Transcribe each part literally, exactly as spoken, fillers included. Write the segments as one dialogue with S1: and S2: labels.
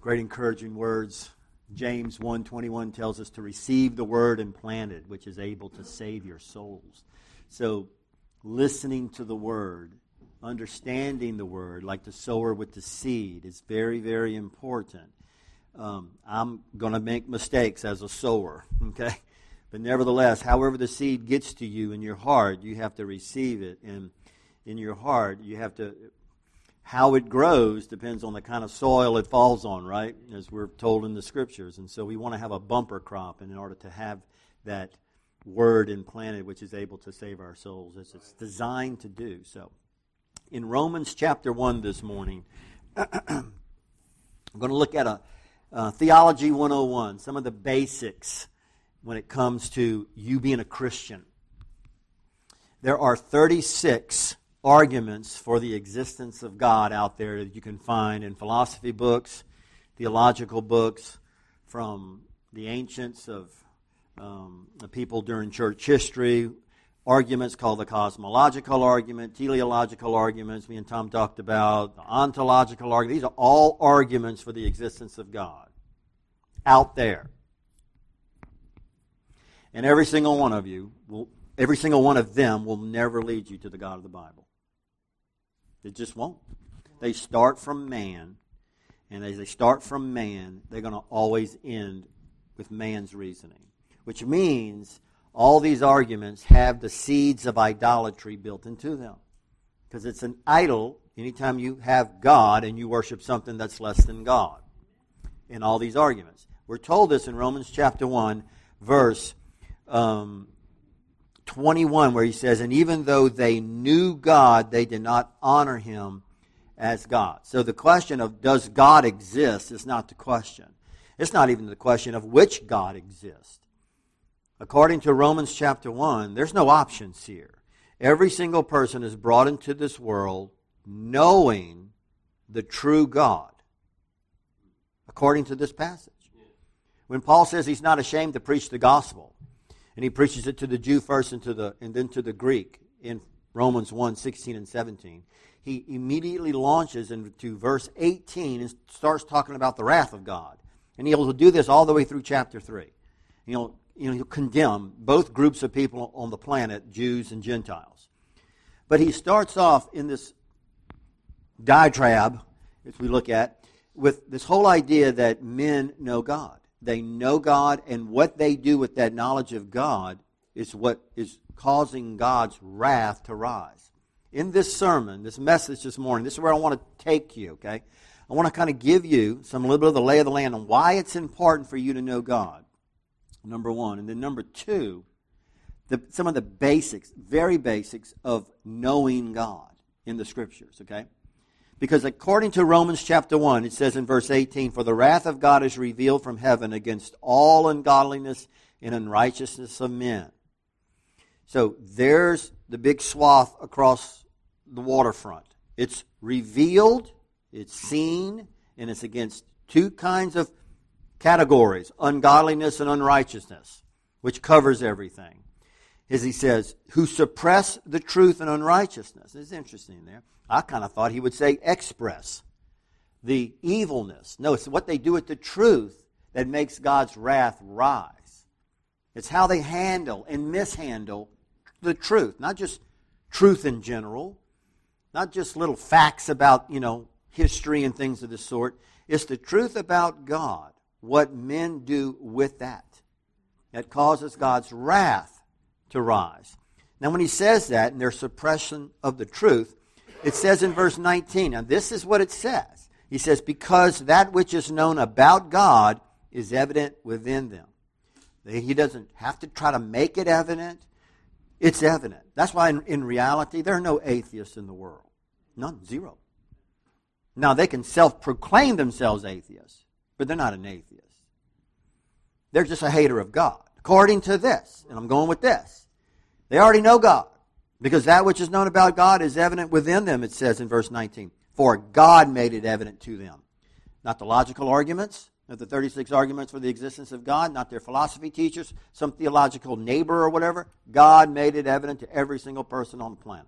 S1: Great encouraging words. James one twenty-one tells us to receive the word and plant it, which is able to save your souls. So listening to the word, understanding the word, like the sower with the seed, is very, very important. Um, I'm going to make mistakes as a sower, okay? But nevertheless, however the seed gets to you in your heart, you have to receive it. And in your heart, you have to... How it grows depends on the kind of soil it falls on, right? As we're told in the Scriptures. And so we want to have a bumper crop in order to have that word implanted, which is able to save our souls, as it's designed to do. So in Romans chapter one this morning, I'm going to look at a uh, Theology one oh one, some of the basics when it comes to you being a Christian. There are thirty-six arguments for the existence of God out there that you can find in philosophy books, theological books, from the ancients of um, the people during church history, arguments called the cosmological argument, teleological arguments, me and Tom talked about, the ontological argument. These are all arguments for the existence of God out there. And every single one of you, will, every single one of them will never lead you to the God of the Bible. It just won't. They start from man, and as they start from man, they're going to always end with man's reasoning, which means all these arguments have the seeds of idolatry built into them. Because it's an idol anytime you have God and you worship something that's less than God in all these arguments. We're told this in Romans chapter one, verse um twenty-one, where he says, and even though they knew God, they did not honor him as God. So the question of does God exist is not the question. It's not even the question of which God exists. According to Romans chapter one, there's no options here. Every single person is brought into this world knowing the true God, according to this passage. When Paul says he's not ashamed to preach the gospel, and he preaches it to the Jew first and to the and then to the Greek in Romans one, sixteen and seventeen. He immediately launches into verse eighteen and starts talking about the wrath of God. And he'll do this all the way through chapter three. You know, you know, he'll condemn both groups of people on the planet, Jews and Gentiles. But he starts off in this diatribe, as we look at, with this whole idea that men know God. They know God, and what they do with that knowledge of God is what is causing God's wrath to rise. In this sermon, this message this morning, this is where I want to take you, okay? I want to kind of give you some a little bit of the lay of the land on why it's important for you to know God, number one. And then number two, the, some of the basics, very basics of knowing God in the Scriptures, okay? Because according to Romans chapter one, it says in verse eighteen, for the wrath of God is revealed from heaven against all ungodliness and unrighteousness of men. So there's the big swath across the waterfront. It's revealed, it's seen, and it's against two kinds of categories, ungodliness and unrighteousness, which covers everything. As he says, who suppress the truth and unrighteousness. It's interesting there. I kind of thought he would say express the evilness. No, it's what they do with the truth that makes God's wrath rise. It's how they handle and mishandle the truth. Not just truth in general. Not just little facts about, you know, history and things of this sort. It's the truth about God. What men do with that. That causes God's wrath to rise. Now when he says that, in their suppression of the truth, it says in verse nineteen, now this is what it says. He says, because that which is known about God is evident within them. He doesn't have to try to make it evident. It's evident. That's why in, in reality, there are no atheists in the world. None. Zero. Now they can self-proclaim themselves atheists, but they're not an atheist. They're just a hater of God. According to this, and I'm going with this, they already know God. Because that which is known about God is evident within them, it says in verse nineteen. For God made it evident to them. Not the logical arguments, not the thirty-six arguments for the existence of God, not their philosophy teachers, some theological neighbor or whatever. God made it evident to every single person on the planet.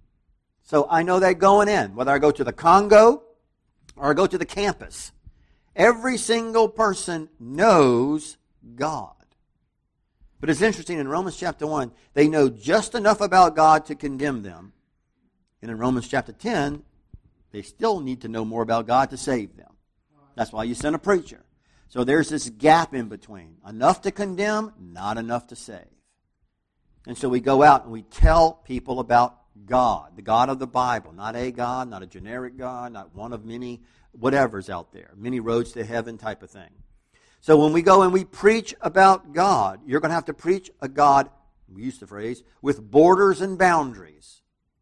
S1: So I know that going in, whether I go to the Congo or I go to the campus. Every single person knows God. But it's interesting, in Romans chapter one, they know just enough about God to condemn them. And in Romans chapter ten, they still need to know more about God to save them. That's why you send a preacher. So there's this gap in between. Enough to condemn, not enough to save. And so we go out and we tell people about God, the God of the Bible. Not a God, not a generic God, not one of many whatever's out there. Many roads to heaven type of thing. So when we go and we preach about God, you're going to have to preach a God, we use the phrase, with borders and boundaries.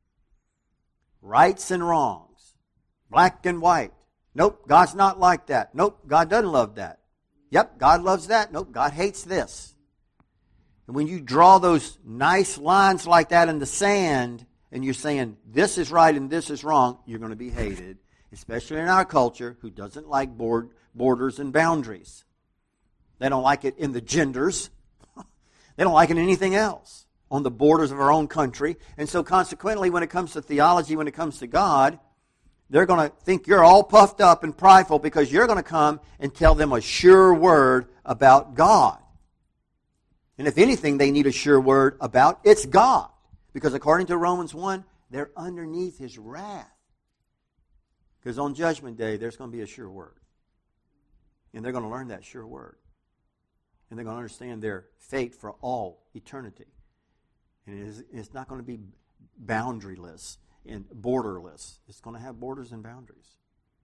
S1: Rights and wrongs. Black and white. Nope, God's not like that. Nope, God doesn't love that. Yep, God loves that. Nope, God hates this. And when you draw those nice lines like that in the sand, and you're saying this is right and this is wrong, you're going to be hated, especially in our culture, who doesn't like board, borders and boundaries. They don't like it in the genders. They don't like it in anything else on the borders of our own country. And so consequently, when it comes to theology, when it comes to God, they're going to think you're all puffed up and prideful because you're going to come and tell them a sure word about God. And if anything they need a sure word about, it's God. Because according to Romans one, they're underneath His wrath. Because on Judgment Day, there's going to be a sure word. And they're going to learn that sure word. And they're going to understand their fate for all eternity. And it is, it's not going to be boundaryless and borderless. It's going to have borders and boundaries.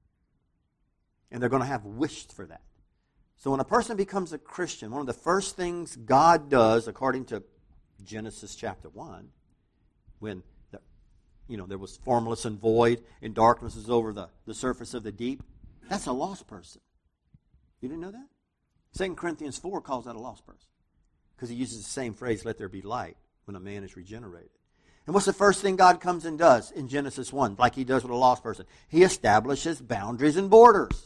S1: And they're going to have wished for that. So when a person becomes a Christian, one of the first things God does, according to Genesis chapter one, when the, you know there was formless and void, and darkness was over the, the surface of the deep, that's a lost person. You didn't know that? Second Corinthians four calls that a lost person. Because he uses the same phrase, let there be light, when a man is regenerated. And what's the first thing God comes and does in Genesis one, like He does with a lost person? He establishes boundaries and borders.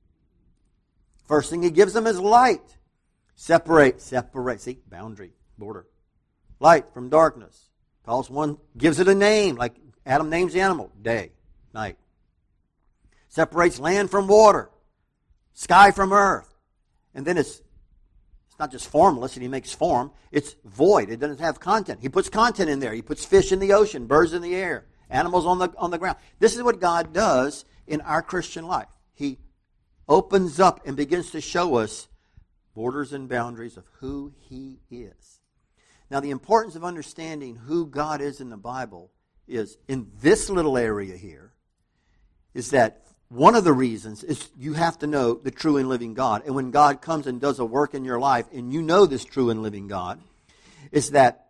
S1: First thing He gives them is light. Separate, separate, see, boundary, border. Light from darkness. Calls one, gives it a name, like Adam names the animal, day, night. Separates land from water, sky from earth. And then it's It's not just formless and He makes form. It's void. It doesn't have content. He puts content in there. He puts fish in the ocean, birds in the air, animals on the on the ground. This is what God does in our Christian life. He opens up and begins to show us borders and boundaries of who He is. Now, the importance of understanding who God is in the Bible is, in this little area here, is that one of the reasons is you have to know the true and living God. And when God comes and does a work in your life, and you know this true and living God, is that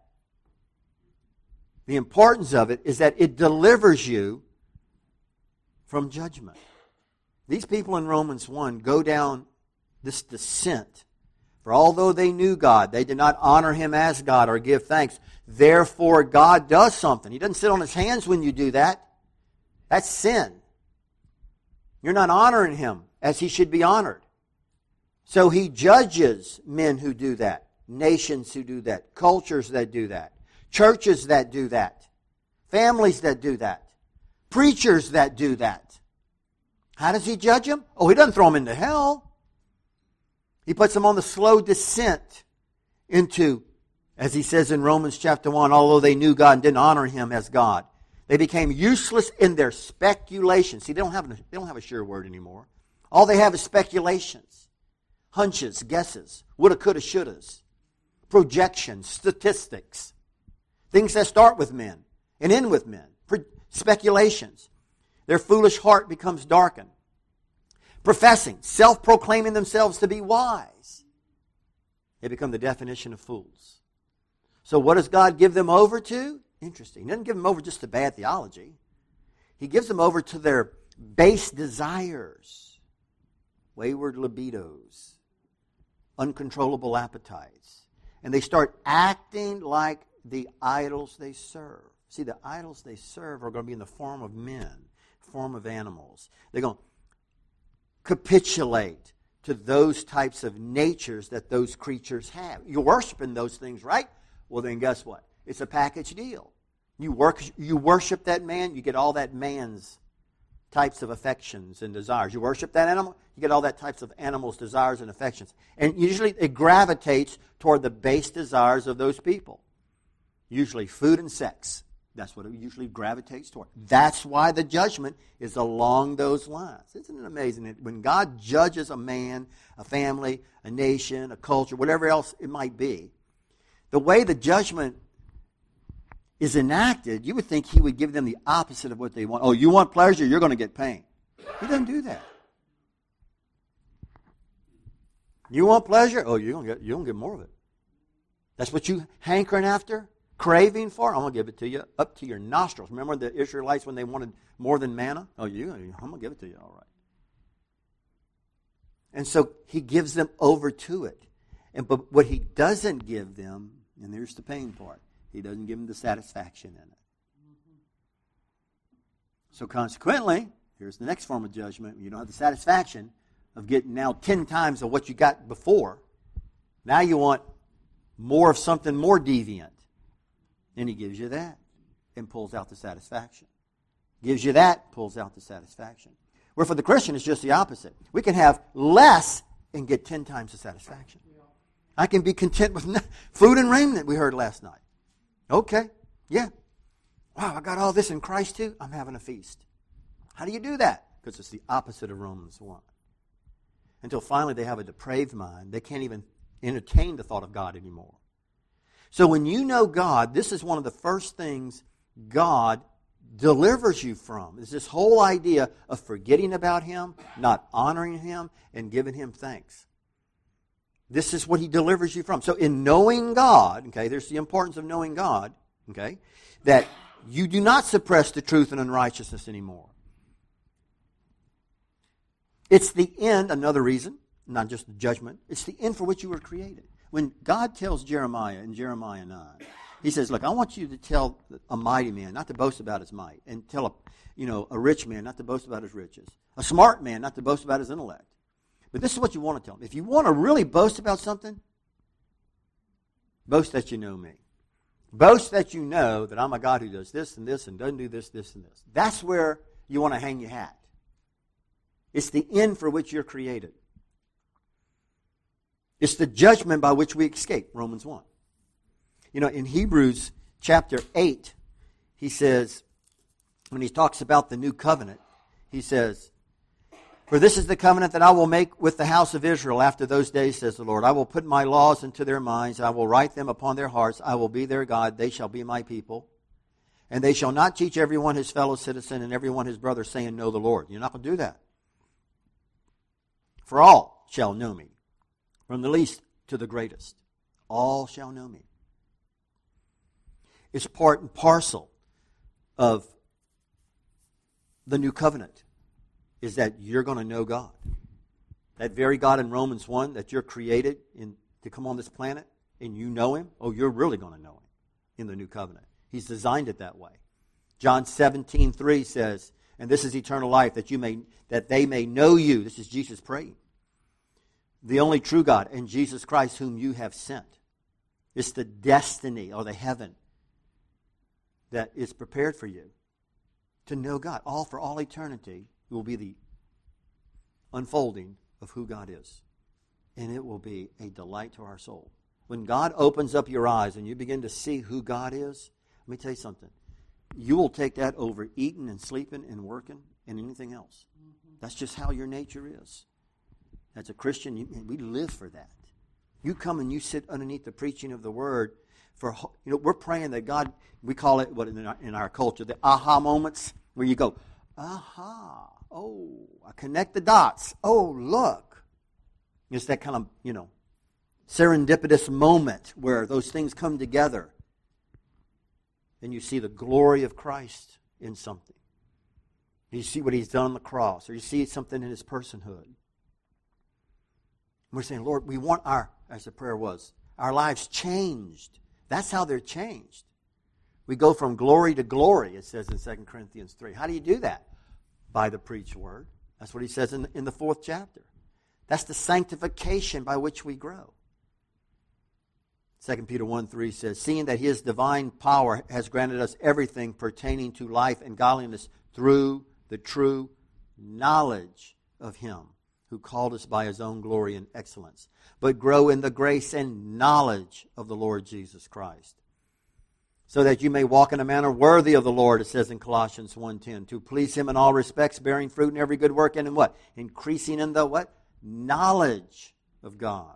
S1: the importance of it is that it delivers you from judgment. These people in Romans one go down this descent. For although they knew God, they did not honor Him as God or give thanks. Therefore, God does something. He doesn't sit on His hands when you do that. That's sin. You're not honoring Him as He should be honored. So He judges men who do that, nations who do that, cultures that do that, churches that do that, families that do that, preachers that do that. How does He judge them? Oh, He doesn't throw them into hell. He puts them on the slow descent into, as He says in Romans chapter one, although they knew God and didn't honor Him as God, they became useless in their speculations. See, they don't have a, they don't have a sure word anymore. All they have is speculations, hunches, guesses, woulda, coulda, shouldas, projections, statistics, things that start with men and end with men, Pro- speculations. Their foolish heart becomes darkened. Professing, self-proclaiming themselves to be wise. They become the definition of fools. So what does God give them over to? Interesting. He doesn't give them over just to bad theology. He gives them over to their base desires, wayward libidos, uncontrollable appetites. And they start acting like the idols they serve. See, the idols they serve are going to be in the form of men, form of animals. They're going to capitulate to those types of natures that those creatures have. You're worshiping those things, right? Well, then guess what? It's a package deal. You work, you worship that man, you get all that man's types of affections and desires. You worship that animal, you get all that types of animals' desires and affections. And usually it gravitates toward the base desires of those people. Usually food and sex. That's what it usually gravitates toward. That's why the judgment is along those lines. Isn't it amazing that when God judges a man, a family, a nation, a culture, whatever else it might be, the way the judgment is enacted, you would think he would give them the opposite of what they want. Oh, you want pleasure, you're going to get pain. He doesn't do that. You want pleasure? Oh, you're going to get, you're going to get more of it. That's what you hankering after? Craving for? I'm going to give it to you up to your nostrils. Remember the Israelites when they wanted more than manna? Oh, you, I'm going to give it to you, all right. And so he gives them over to it. And but what he doesn't give them, and there's the pain part, he doesn't give them the satisfaction in it. So consequently, here's the next form of judgment. You don't have the satisfaction of getting now ten times of what you got before. Now you want more of something more deviant. And he gives you that and pulls out the satisfaction. Gives you that, pulls out the satisfaction. Where for the Christian, it's just the opposite. We can have less and get ten times the satisfaction. I can be content with food and raiment we heard last night. Okay, yeah. Wow, I got all this in Christ too. I'm having a feast. How do you do that? Because it's the opposite of Romans one. Until finally they have a depraved mind. They can't even entertain the thought of God anymore. So when you know God, this is one of the first things God delivers you from. Is this whole idea of forgetting about Him, not honoring Him, and giving Him thanks. This is what He delivers you from. So in knowing God, okay, there's the importance of knowing God, okay, that you do not suppress the truth and unrighteousness anymore. It's the end, another reason, not just the judgment, it's the end for which you were created. When God tells Jeremiah in Jeremiah nine, He says, look, I want you to tell a mighty man not to boast about his might, and tell a, you know, a rich man not to boast about his riches, a smart man not to boast about his intellect. But this is what you want to tell him. If you want to really boast about something, boast that you know me. Boast that you know that I'm a God who does this and this and doesn't do this, this, and this. That's where you want to hang your hat. It's the end for which you're created. It's the judgment by which we escape, Romans one. You know, in Hebrews chapter eight, he says, when he talks about the new covenant, he says, for this is the covenant that I will make with the house of Israel after those days, says the Lord. I will put my laws into their minds. I will write them upon their hearts. I will be their God. They shall be my people. And they shall not teach everyone his fellow citizen and everyone his brother, saying, know the Lord. You're not going to do that. For all shall know me, from the least to the greatest. All shall know me. It's part and parcel of the new covenant, is that you're going to know God. That very God in Romans one that you're created in, to come on this planet, and you know Him, oh, you're really going to know Him in the new covenant. He's designed it that way. John seventeen three says, and this is eternal life, that you may that they may know you. This is Jesus praying. The only true God, and Jesus Christ whom you have sent. It's the destiny or the heaven that is prepared for you to know God. All for all eternity will be the unfolding of who God is. And it will be a delight to our soul. When God opens up your eyes and you begin to see who God is, let me tell you something. You will take that over eating and sleeping and working and anything else. Mm-hmm. That's just how your nature is. As a Christian, you, we live for that. You come and you sit underneath the preaching of the Word. For you know, we're praying that God, we call it what in our, in our culture, the aha moments, where you go, aha, oh, I connect the dots. Oh, look. It's that kind of, you know, serendipitous moment where those things come together. And you see the glory of Christ in something. You see what He's done on the cross, or you see something in His personhood. We're saying, Lord, we want our, as the prayer was, our lives changed. That's how they're changed. We go from glory to glory, it says in Second Corinthians three. How do you do that? By the preached word. That's what he says in the, in the fourth chapter. That's the sanctification by which we grow. Second Peter one three says, seeing that His divine power has granted us everything pertaining to life and godliness through the true knowledge of Him who called us by His own glory and excellence, but grow in the grace and knowledge of the Lord Jesus Christ, so that you may walk in a manner worthy of the Lord, it says in Colossians one ten, to please Him in all respects, bearing fruit in every good work, and in what? Increasing in the what? Knowledge of God.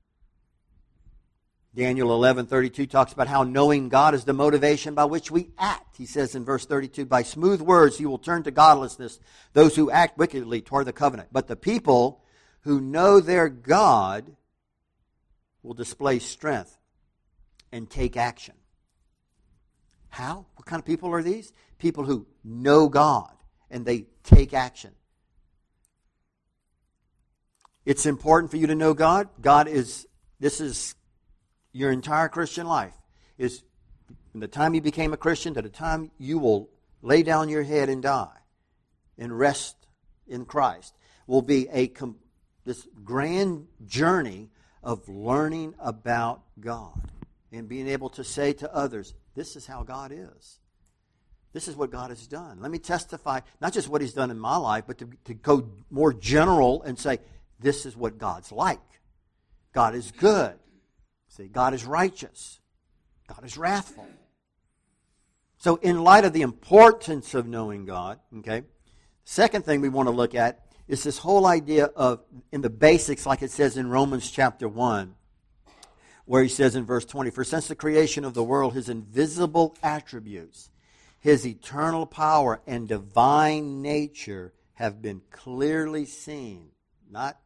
S1: Daniel eleven thirty-two talks about how knowing God is the motivation by which we act. He says in verse thirty-two, by smooth words you will turn to godlessness those who act wickedly toward the covenant. But the people who know their God will display strength and take action. How? What kind of people are these? People who know God and they take action. It's important for you to know God. God is, this is your entire Christian life. Is from the time you became a Christian to the time you will lay down your head and die and rest in Christ will be a this grand journey of learning about God and being able to say to others, this is how God is. This is what God has done. Let me testify, not just what He's done in my life, but to, to go more general and say, this is what God's like. God is good. See, God is righteous. God is wrathful. So in light of the importance of knowing God, okay, second thing we want to look at is this whole idea of, in the basics, like it says in Romans chapter one, where he says in verse twenty, for since the creation of the world, His invisible attributes, His eternal power and divine nature have been clearly seen, not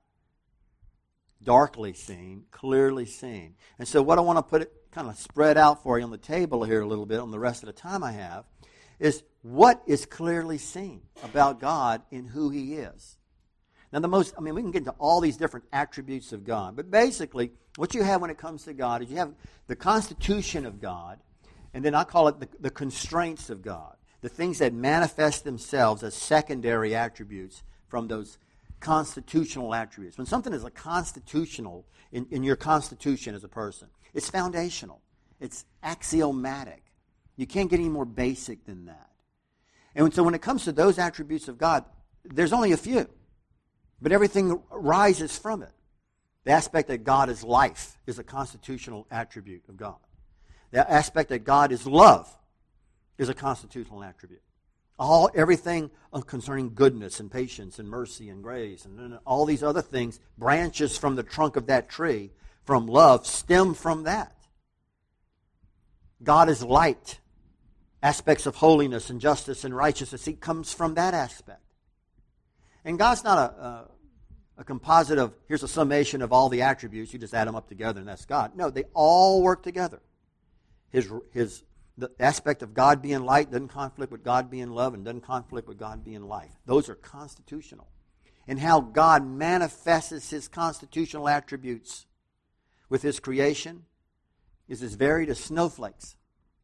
S1: darkly seen, clearly seen. And so what I want to put it kind of spread out for you on the table here a little bit on the rest of the time I have is what is clearly seen about God in who He is. Now the most, I mean, we can get into all these different attributes of God, but basically what you have when it comes to God is you have the constitution of God, and then I call it the, the constraints of God, the things that manifest themselves as secondary attributes from those constitutional attributes. When something is a constitutional, in, in your constitution as a person, it's foundational. It's axiomatic. You can't get any more basic than that. And so when it comes to those attributes of God, there's only a few. But everything rises from it. The aspect that God is life is a constitutional attribute of God. The aspect that God is love is a constitutional attribute. All everything concerning goodness and patience and mercy and grace and all these other things, branches from the trunk of that tree, from love, stem from that. God is light. Aspects of holiness and justice and righteousness, it comes from that aspect. And God's not a, a, a composite of, here's a summation of all the attributes, you just add them up together and that's God. No, they all work together. His his The aspect of God being light doesn't conflict with God being love and doesn't conflict with God being life. Those are constitutional. And how God manifests His constitutional attributes with His creation is as varied as snowflakes.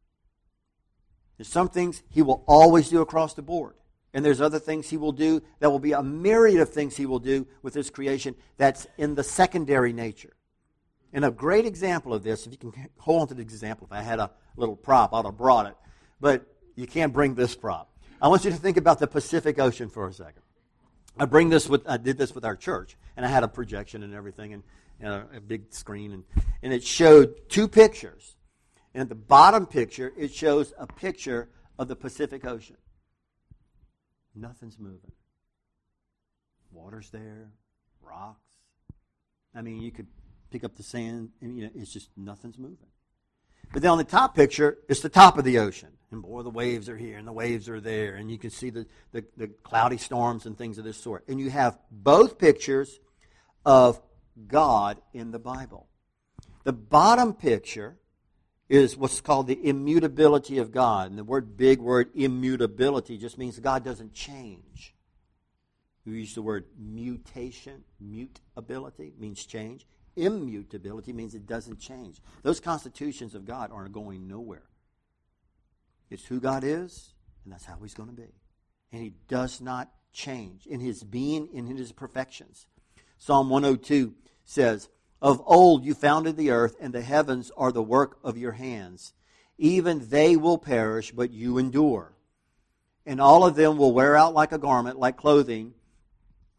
S1: There's some things He will always do across the board. And there's other things He will do that will be a myriad of things He will do with His creation that's in the secondary nature. And a great example of this, if you can hold on to the example, if I had a little prop, I'd have brought it. But you can't bring this prop. I want you to think about the Pacific Ocean for a second. I bring this with, I did this with our church, and I had a projection and everything, and, and a, a big screen, and, and it showed two pictures. And at the bottom picture, it shows a picture of the Pacific Ocean. Nothing's moving. Water's there, rocks. I mean, you could pick up the sand, and you know, it's just nothing's moving. But then on the top picture, it's the top of the ocean. And boy, the waves are here, and the waves are there, and you can see the, the, the cloudy storms and things of this sort. And you have both pictures of God in the Bible. The bottom picture is what's called the immutability of God. And the word, big word, immutability, just means God doesn't change. We use the word mutation, mutability, means change. Immutability means it doesn't change. Those constitutions of God are going nowhere. It's who God is, and that's how He's going to be. And He does not change in His being, in His perfections. Psalm one oh two says, of old you founded the earth, and the heavens are the work of your hands. Even they will perish, but you endure. And all of them will wear out like a garment, like clothing,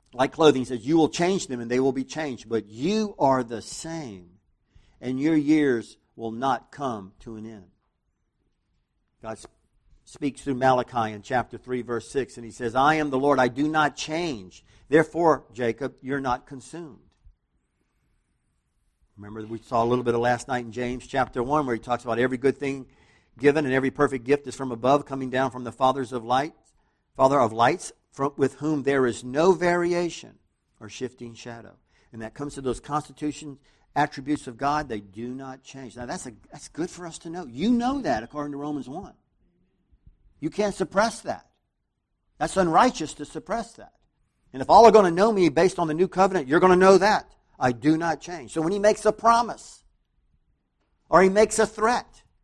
S1: like clothing, he says, you will change them and they will be changed, but you are the same, and your years will not come to an end. God speaks through Malachi in chapter three, verse six, and he says, I am the Lord, I do not change. Therefore, Jacob, you're not consumed. Remember, we saw a little bit of last night in James chapter one, where he talks about every good thing given and every perfect gift is from above, coming down from the fathers of light, Father of lights, from, with whom there is no variation or shifting shadow. And that comes to those constitution attributes of God, they do not change. Now that's a, that's good for us to know. You know that according to Romans one. You can't suppress that. That's unrighteous to suppress that. And if all are going to know me based on the new covenant, you're going to know that. I do not change. So when he makes a promise or he makes a threat,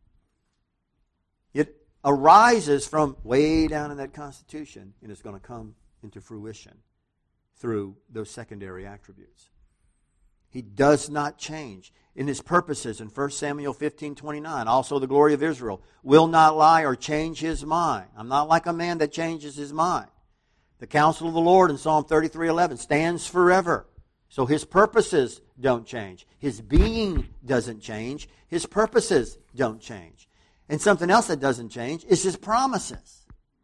S1: it arises from way down in that Constitution, and it's going to come into fruition through those secondary attributes. He does not change. In his purposes in First Samuel fifteen twenty-nine, also the glory of Israel, will not lie or change his mind. I'm not like a man that changes his mind. The counsel of the Lord in Psalm thirty-three eleven stands forever. So his purposes don't change. His being doesn't change. His purposes don't change. And something else that doesn't change is his promises.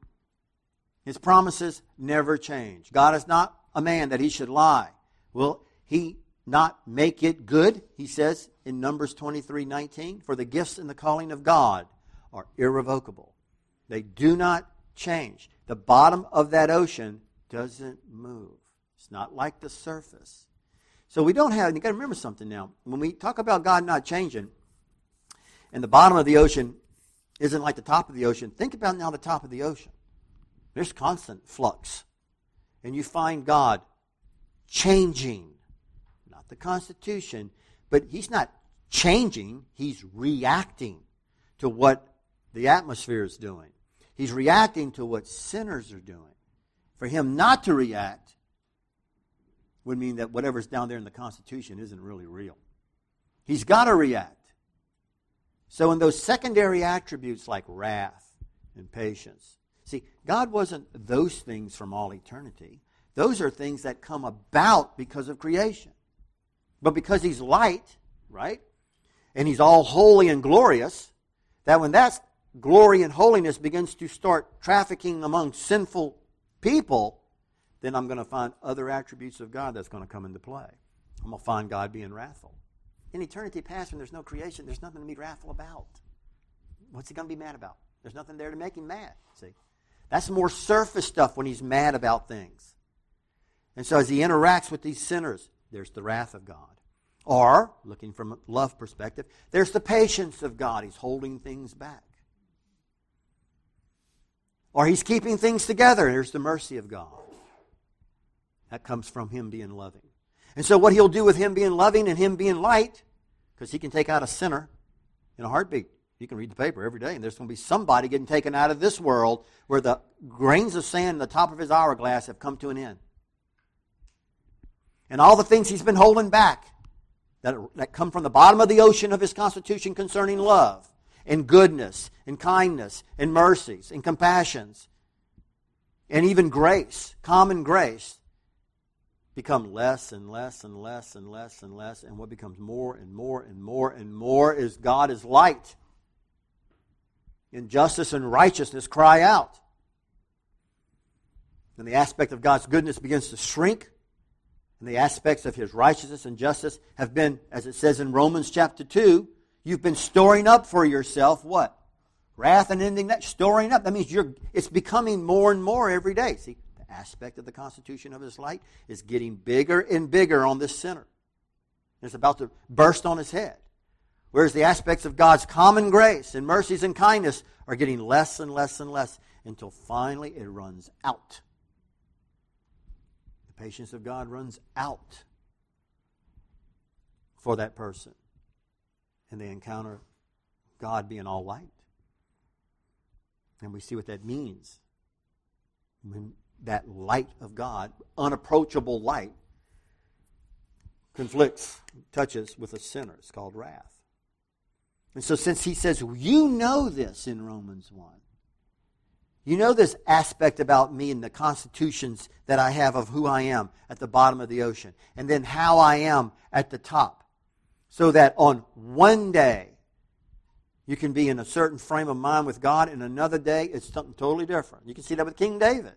S1: His promises never change. God is not a man that he should lie. Will he not make it good? He says in Numbers twenty-three nineteen, for the gifts and the calling of God are irrevocable. They do not change. The bottom of that ocean doesn't move. It's not like the surface. So we don't have, you got to remember something now. When we talk about God not changing, and the bottom of the ocean isn't like the top of the ocean, think about now the top of the ocean. There's constant flux. And you find God changing. Not the Constitution, but he's not changing. He's reacting to what the atmosphere is doing. He's reacting to what sinners are doing. For him not to react would mean that whatever's down there in the Constitution isn't really real. He's got to react. So in those secondary attributes like wrath and patience, see, God wasn't those things from all eternity. Those are things that come about because of creation. But because he's light, right, and he's all holy and glorious, that when that glory and holiness begins to start trafficking among sinful people, then I'm going to find other attributes of God that's going to come into play. I'm going to find God being wrathful. In eternity past, when there's no creation, there's nothing to be wrathful about. What's he going to be mad about? There's nothing there to make him mad. See, that's more surface stuff when he's mad about things. And so as he interacts with these sinners, there's the wrath of God. Or, looking from a love perspective, there's the patience of God. He's holding things back. Or he's keeping things together. There's the mercy of God. That comes from him being loving. And so what he'll do with him being loving and him being light, because he can take out a sinner in a heartbeat. You can read the paper every day, and there's going to be somebody getting taken out of this world where the grains of sand in the top of his hourglass have come to an end. And all the things he's been holding back that, that come from the bottom of the ocean of his constitution concerning love and goodness and kindness and mercies and compassions and even grace, common grace, become less and less and less and less and less. And what becomes more and more and more and more is God is light. Injustice and righteousness cry out. And the aspect of God's goodness begins to shrink. And the aspects of his righteousness and justice have been, as it says in Romans chapter two, you've been storing up for yourself what? Wrath and indignation. Storing up. That means you're. It's becoming more and more every day. See, the aspect of the constitution of his light is getting bigger and bigger on this sinner. It's about to burst on his head. Whereas the aspects of God's common grace and mercies and kindness are getting less and less and less until finally it runs out. The patience of God runs out for that person. And they encounter God being all light. And we see what that means. When that light of God, unapproachable light, conflicts, touches with a sinner. It's called wrath. And so since he says, you know this in Romans one, You know this aspect about me and the constitutions that I have of who I am at the bottom of the ocean, and then how I am at the top. So that on one day, you can be in a certain frame of mind with God, and another day, it's something totally different. You can see that with King David.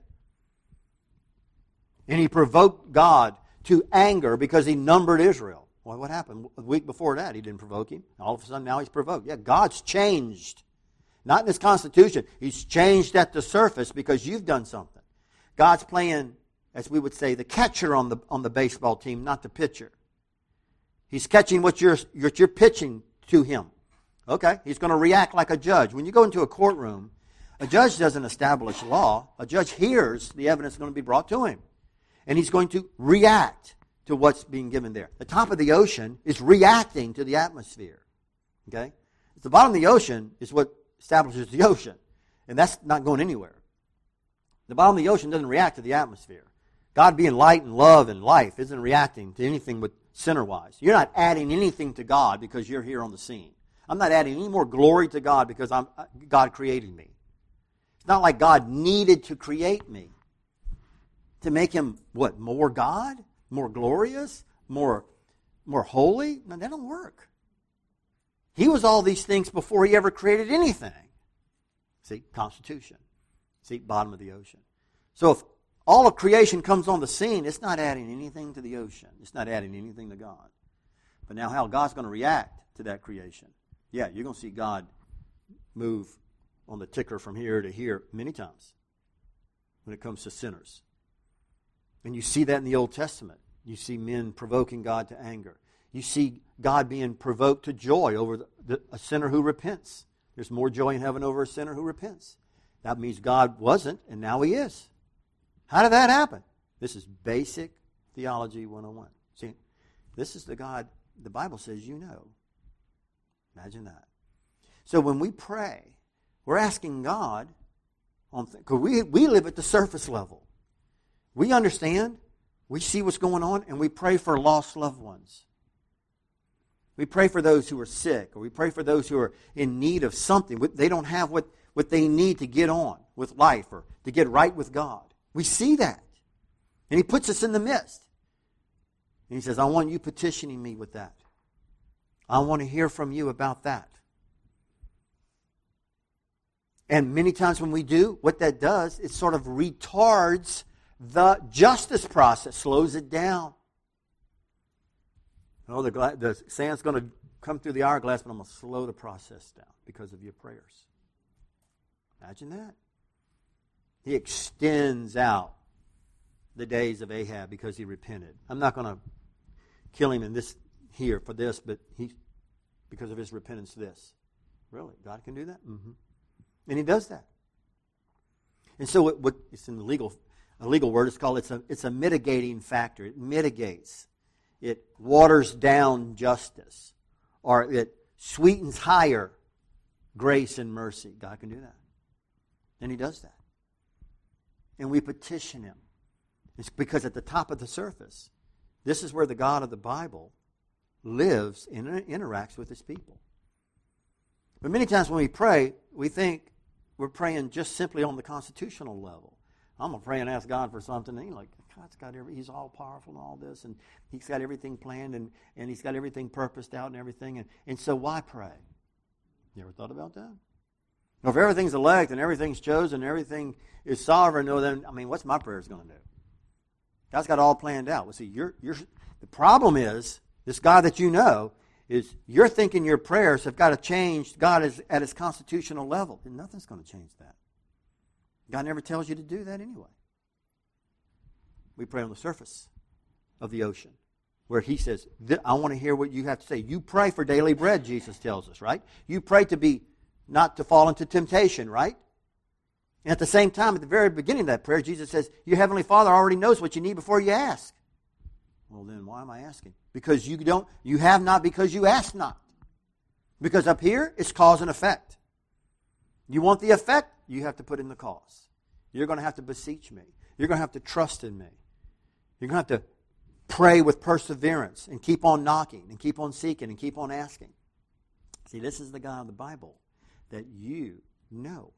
S1: And he provoked God to anger because he numbered Israel. Well, what happened? A week before that, he didn't provoke him. All of a sudden, now he's provoked. Yeah, God's changed. Not in his constitution. He's changed at the surface because you've done something. God's playing, as we would say, the catcher on the on the baseball team, not the pitcher. He's catching what you're, what you're pitching to him. Okay, he's going to react like a judge. When you go into a courtroom, a judge doesn't establish law. A judge hears the evidence going to be brought to him. And he's going to react to what's being given there. The top of the ocean is reacting to the atmosphere. Okay? The bottom of the ocean is what establishes the ocean. And that's not going anywhere. The bottom of the ocean doesn't react to the atmosphere. God being light and love and life isn't reacting to anything with sinner-wise. You're not adding anything to God because you're here on the scene. I'm not adding any more glory to God because I'm God created me. It's not like God needed to create me to make him, what, more God? More glorious? More, more holy? No, that don't work. He was all these things before he ever created anything. See, constitution. See, bottom of the ocean. So if all of creation comes on the scene, it's not adding anything to the ocean. It's not adding anything to God. But now how God's going to react to that creation. Yeah, you're going to see God move on the ticker from here to here many times when it comes to sinners. And you see that in the Old Testament. You see men provoking God to anger. You see God being provoked to joy over the, the, a sinner who repents. There's more joy in heaven over a sinner who repents. That means God wasn't, and now he is. How did that happen? This is basic theology one oh one. See, this is the God the Bible says you know. Imagine that. So when we pray, we're asking God, on th- 'cause we, we live at the surface level. We understand, we see what's going on, and we pray for lost loved ones. We pray for those who are sick, or we pray for those who are in need of something. They don't have what, what they need to get on with life or to get right with God. We see that. And he puts us in the midst. And he says, I want you petitioning me with that. I want to hear from you about that. And many times when we do, what that does, it sort of retards the justice process, slows it down. Oh, the, gla- the sand's going to come through the hourglass, but I'm going to slow the process down because of your prayers. Imagine that. He extends out the days of Ahab because he repented. I'm not going to kill him in this here for this, but he, because of his repentance, this. Really? God can do that? Mm-hmm. And he does that. And so it, what, it's in the legal, a legal word, it's called, it's a, it's a mitigating factor. It mitigates. It waters down justice. Or it sweetens higher grace and mercy. God can do that. And he does that. And we petition him. It's because at the top of the surface, this is where the God of the Bible lives and interacts with his people. But many times when we pray, we think we're praying just simply on the constitutional level. I'm going to pray and ask God for something. And he's like, God's got every, he's all powerful and all this, and he's got everything planned, and, and he's got everything purposed out and everything. And, and so why pray? You ever thought about that? Well, if everything's elect and everything's chosen, and everything is sovereign, no, then, I mean, what's my prayers going to do? God's got it all planned out. Well, see, you're, you're, the problem is, this God that you know, is you're thinking your prayers have got to change God is at his constitutional level. And nothing's going to change that. God never tells you to do that anyway. We pray on the surface of the ocean, where he says, I want to hear what you have to say. You pray for daily bread, Jesus tells us, right? You pray to be, not to fall into temptation, right? And at the same time, at the very beginning of that prayer, Jesus says, your heavenly Father already knows what you need before you ask. Well, then why am I asking? Because you don't, you have not because you ask not. Because up here, it's cause and effect. You want the effect, you have to put in the cause. You're going to have to beseech me. You're going to have to trust in me. You're going to have to pray with perseverance and keep on knocking and keep on seeking and keep on asking. See, this is the God of the Bible that you know.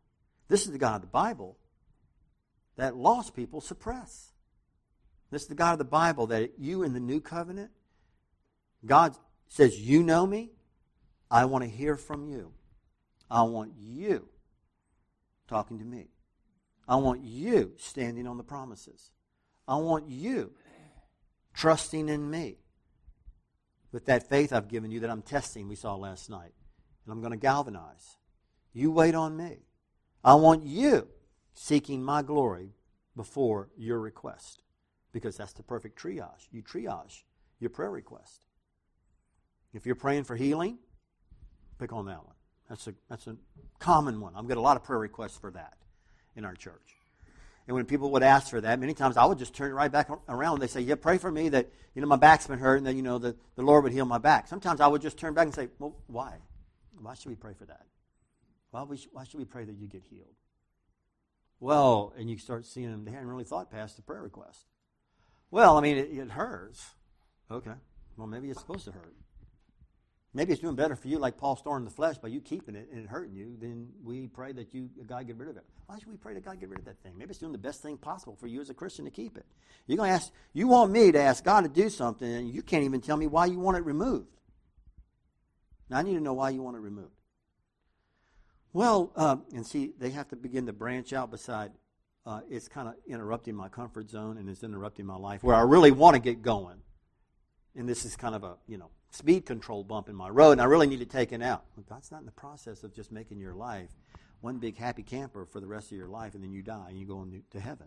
S1: This is the God of the Bible that lost people suppress. This is the God of the Bible that you in the new covenant, God says, you know me. I want to hear from you. I want you talking to me. I want you standing on the promises. I want you trusting in me with that faith I've given you that I'm testing, we saw last night. And I'm going to galvanize. You wait on me. I want you seeking my glory before your request, because that's the perfect triage. You triage your prayer request. If you're praying for healing, pick on that one. That's a that's a common one. I've got a lot of prayer requests for that in our church. And when people would ask for that, many times I would just turn it right back around. They say, yeah, pray for me that, you know, my back's been hurt and that, you know, the, the Lord would heal my back. Sometimes I would just turn back and say, well, why? Why should we pray for that? Why, we, why should we pray that you get healed? Well, and you start seeing them, they hadn't really thought past the prayer request. Well, I mean, it, it hurts. Okay. Well, maybe it's supposed to hurt. Maybe it's doing better for you, like Paul storing the flesh, by you keeping it and it hurting you. Then we pray that you, God get rid of it. Why should we pray that God get rid of that thing? Maybe it's doing the best thing possible for you as a Christian to keep it. You're going to ask, you want me to ask God to do something, and you can't even tell me why you want it removed. Now, I need to know why you want it removed. Well, uh, and see, they have to begin to branch out beside, uh, it's kind of interrupting my comfort zone and it's interrupting my life where I really want to get going. And this is kind of a, you know, speed control bump in my road, and I really need to take it out. But God's not in the process of just making your life one big happy camper for the rest of your life, and then you die and you go into heaven.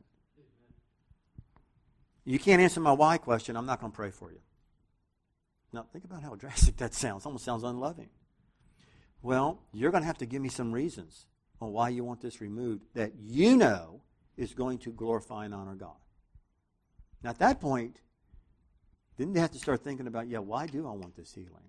S1: You can't answer my why question, I'm not going to pray for you. Now, think about how drastic that sounds. It almost sounds unloving. Well, you're going to have to give me some reasons on why you want this removed that you know is going to glorify and honor God. Now, at that point, then they have to start thinking about, yeah, why do I want this healing?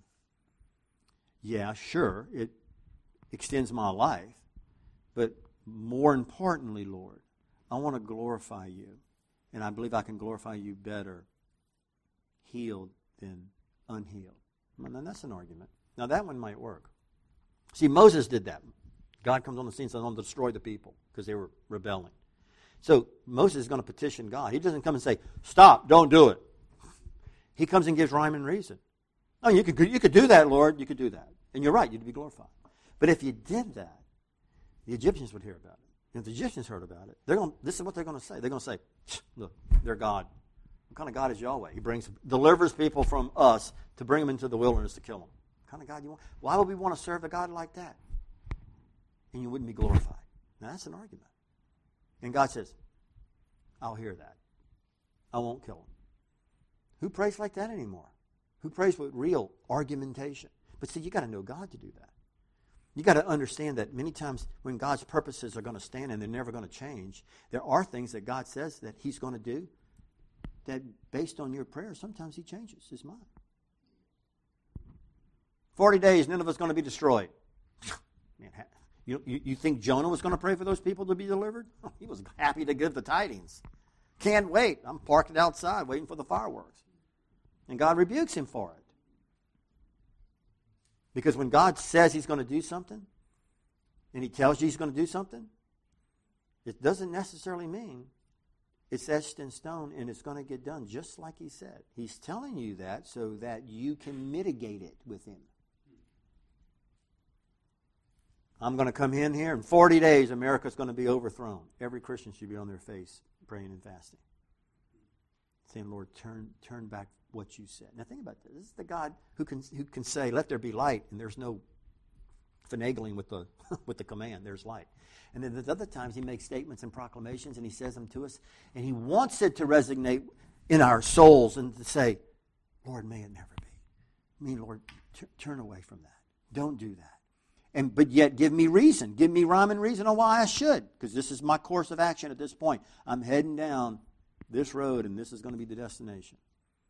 S1: Yeah, sure, it extends my life, but more importantly, Lord, I want to glorify you, and I believe I can glorify you better healed than unhealed. Well, now, that's an argument. Now, that one might work. See, Moses did that. God comes on the scene and says, I'm going to destroy the people because they were rebelling. So Moses is going to petition God. He doesn't come and say, stop, don't do it. He comes and gives rhyme and reason. Oh, you could you could do that, Lord. You could do that. And you're right, you'd be glorified. But if you did that, the Egyptians would hear about it. And if the Egyptians heard about it, they're going. This is what they're going to say. They're going to say, look, they're God. What kind of God is Yahweh? He brings delivers people from us to bring them into the wilderness to kill them. What kind of God you want? Why would we want to serve a God like that? And you wouldn't be glorified. Now, that's an argument. And God says, I'll hear that. I won't kill them. Who prays like that anymore? Who prays with real argumentation? But see, you got to know God to do that. You got to understand that many times when God's purposes are going to stand and they're never going to change, there are things that God says that He's going to do that based on your prayers, sometimes He changes His mind. Forty days, none of us going to be destroyed. Man, you, you, you think Jonah was going to pray for those people to be delivered? He was happy to give the tidings. Can't wait. I'm parked outside waiting for the fireworks. And God rebukes him for it. Because when God says He's going to do something, and He tells you He's going to do something, it doesn't necessarily mean it's etched in stone and it's going to get done just like He said. He's telling you that so that you can mitigate it with Him. I'm going to come in here, in forty days, America's going to be overthrown. Every Christian should be on their face praying and fasting. Saying, Lord, turn turn back what you said. Now think about this. This is the God who can who can say, let there be light, and there's no finagling with the with the command. There's light. And then there's other times He makes statements and proclamations, and He says them to us, and He wants it to resonate in our souls and to say, Lord, may it never be. I mean, Lord, t- turn away from that. Don't do that. And but yet give me reason. Give me rhyme and reason on why I should, because this is my course of action at this point. I'm heading down this road, and this is going to be the destination.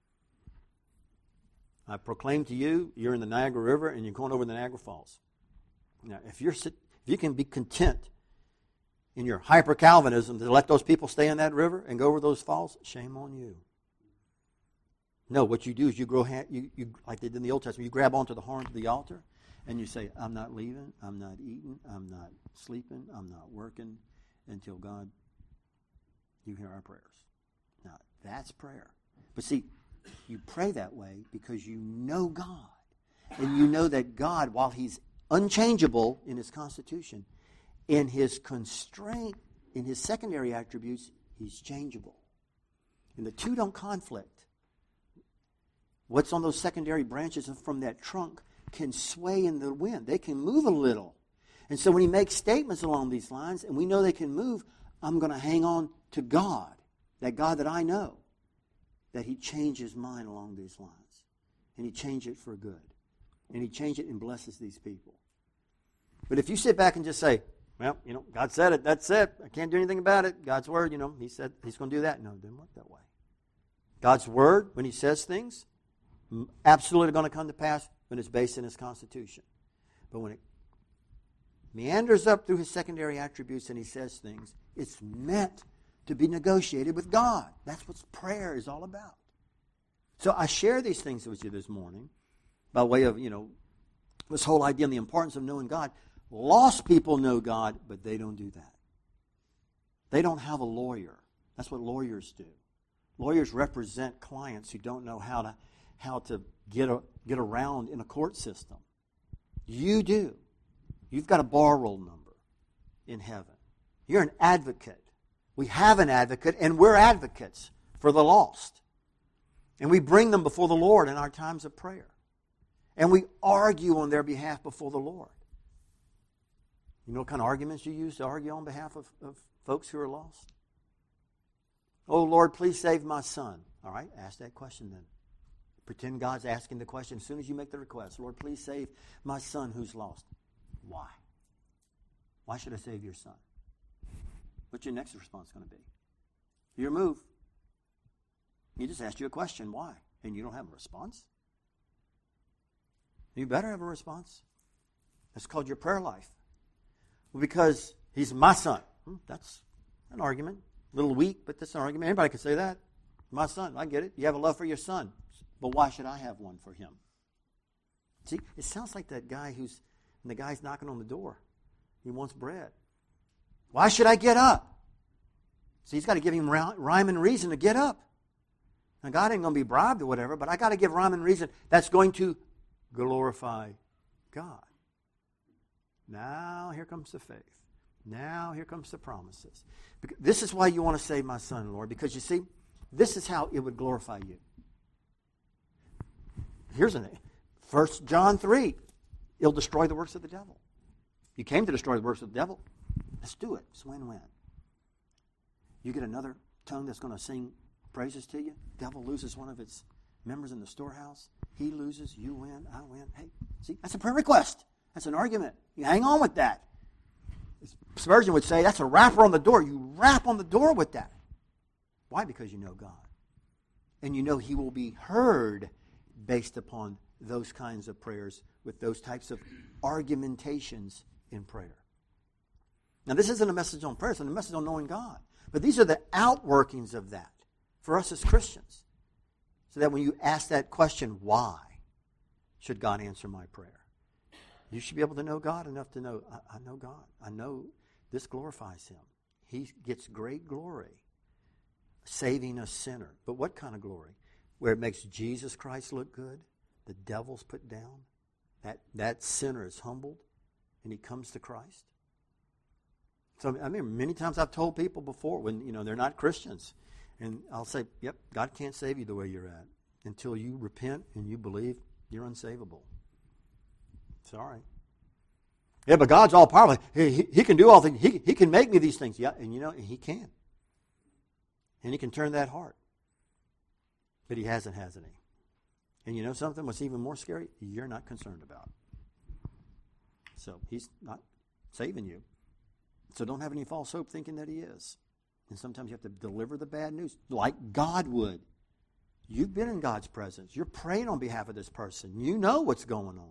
S1: I proclaim to you, you're in the Niagara River, and you're going over the Niagara Falls. Now, if you're if you can be content in your hyper-Calvinism to let those people stay in that river and go over those falls, shame on you. No, what you do is you grow, you, you like they did in the Old Testament, you grab onto the horns of the altar, And you say, I'm not leaving, I'm not eating, I'm not sleeping, I'm not working until God, you hear our prayers. Now, that's prayer. But see, you pray that way because you know God. And you know that God, while He's unchangeable in His constitution, in His constraint, in His secondary attributes, He's changeable. And the two don't conflict. What's on those secondary branches from that trunk can sway in the wind. They can move a little. And so when He makes statements along these lines, and we know they can move, I'm going to hang on to God, that God that I know, that He changes mine along these lines. And He changed it for good. And He changed it and blesses these people. But if you sit back and just say, well, you know, God said it, that's it. I can't do anything about it. God's word, you know, He said He's going to do that. No, it didn't work that way. God's word, when He says things, absolutely going to come to pass when it's based in His constitution. But when it meanders up through His secondary attributes and He says things, it's meant to be negotiated with God. That's what prayer is all about. So I share these things with you this morning by way of, you know, this whole idea and the importance of knowing God. Lost people know God, but they don't do that. They don't have a lawyer. That's what lawyers do. Lawyers represent clients who don't know how to how to get a, get around in a court system. You do. You've got a bar roll number in heaven. You're an advocate. We have an advocate, and we're advocates for the lost. And we bring them before the Lord in our times of prayer. And we argue on their behalf before the Lord. You know what kind of arguments you use to argue on behalf of, of folks who are lost? Oh, Lord, please save my son. All right, ask that question then. Pretend God's asking the question as soon as you make the request. Lord, please save my son who's lost. Why? Why should I save your son? What's your next response going to be? Your move. He just asked you a question. Why? And you don't have a response? You better have a response. That's called your prayer life. Well, because he's my son. Hmm, that's an argument. A little weak, but that's an argument. Anybody can say that. My son, I get it. You have a love for your son. But why should I have one for him? See, it sounds like that guy who's, and the guy's knocking on the door. He wants bread. Why should I get up? See, he's got to give him rhyme and reason to get up. Now, God ain't going to be bribed or whatever, but I got to give rhyme and reason that's going to glorify God. Now, here comes the faith. Now, here comes the promises. This is why you want to save my son, Lord, because you see, this is how it would glorify you. Here's an First John three. It'll destroy the works of the devil. You came to destroy the works of the devil. Let's do it. It's win-win. You get another tongue that's going to sing praises to you. Devil loses one of its members in the storehouse. He loses. You win. I win. Hey, see, that's a prayer request. That's an argument. You hang on with that. Spurgeon would say that's a rapper on the door. You rap on the door with that. Why? Because you know God. And you know He will be heard based upon those kinds of prayers with those types of argumentations in prayer. Now, this isn't a message on prayer. It's a message on knowing God. But these are the outworkings of that for us as Christians. So that when you ask that question, why should God answer my prayer? You should be able to know God enough to know, I, I know God. I know this glorifies Him. He gets great glory saving a sinner. But what kind of glory? Where it makes Jesus Christ look good, the devil's put down, that, that sinner is humbled, and he comes to Christ. So I mean, many times I've told people before when, you know, they're not Christians, and I'll say, yep, God can't save you the way you're at until you repent and you believe you're unsavable. Sorry. Yeah, but God's all powerful. He, he, he can do all things. He, he can make me these things. Yeah, and you know, He can. And He can turn that heart. But He hasn't, hasn't He? And you know something? What's even more scary? You're not concerned about. So He's not saving you. So don't have any false hope thinking that He is. And sometimes you have to deliver the bad news like God would. You've been in God's presence. You're praying on behalf of this person. You know what's going on.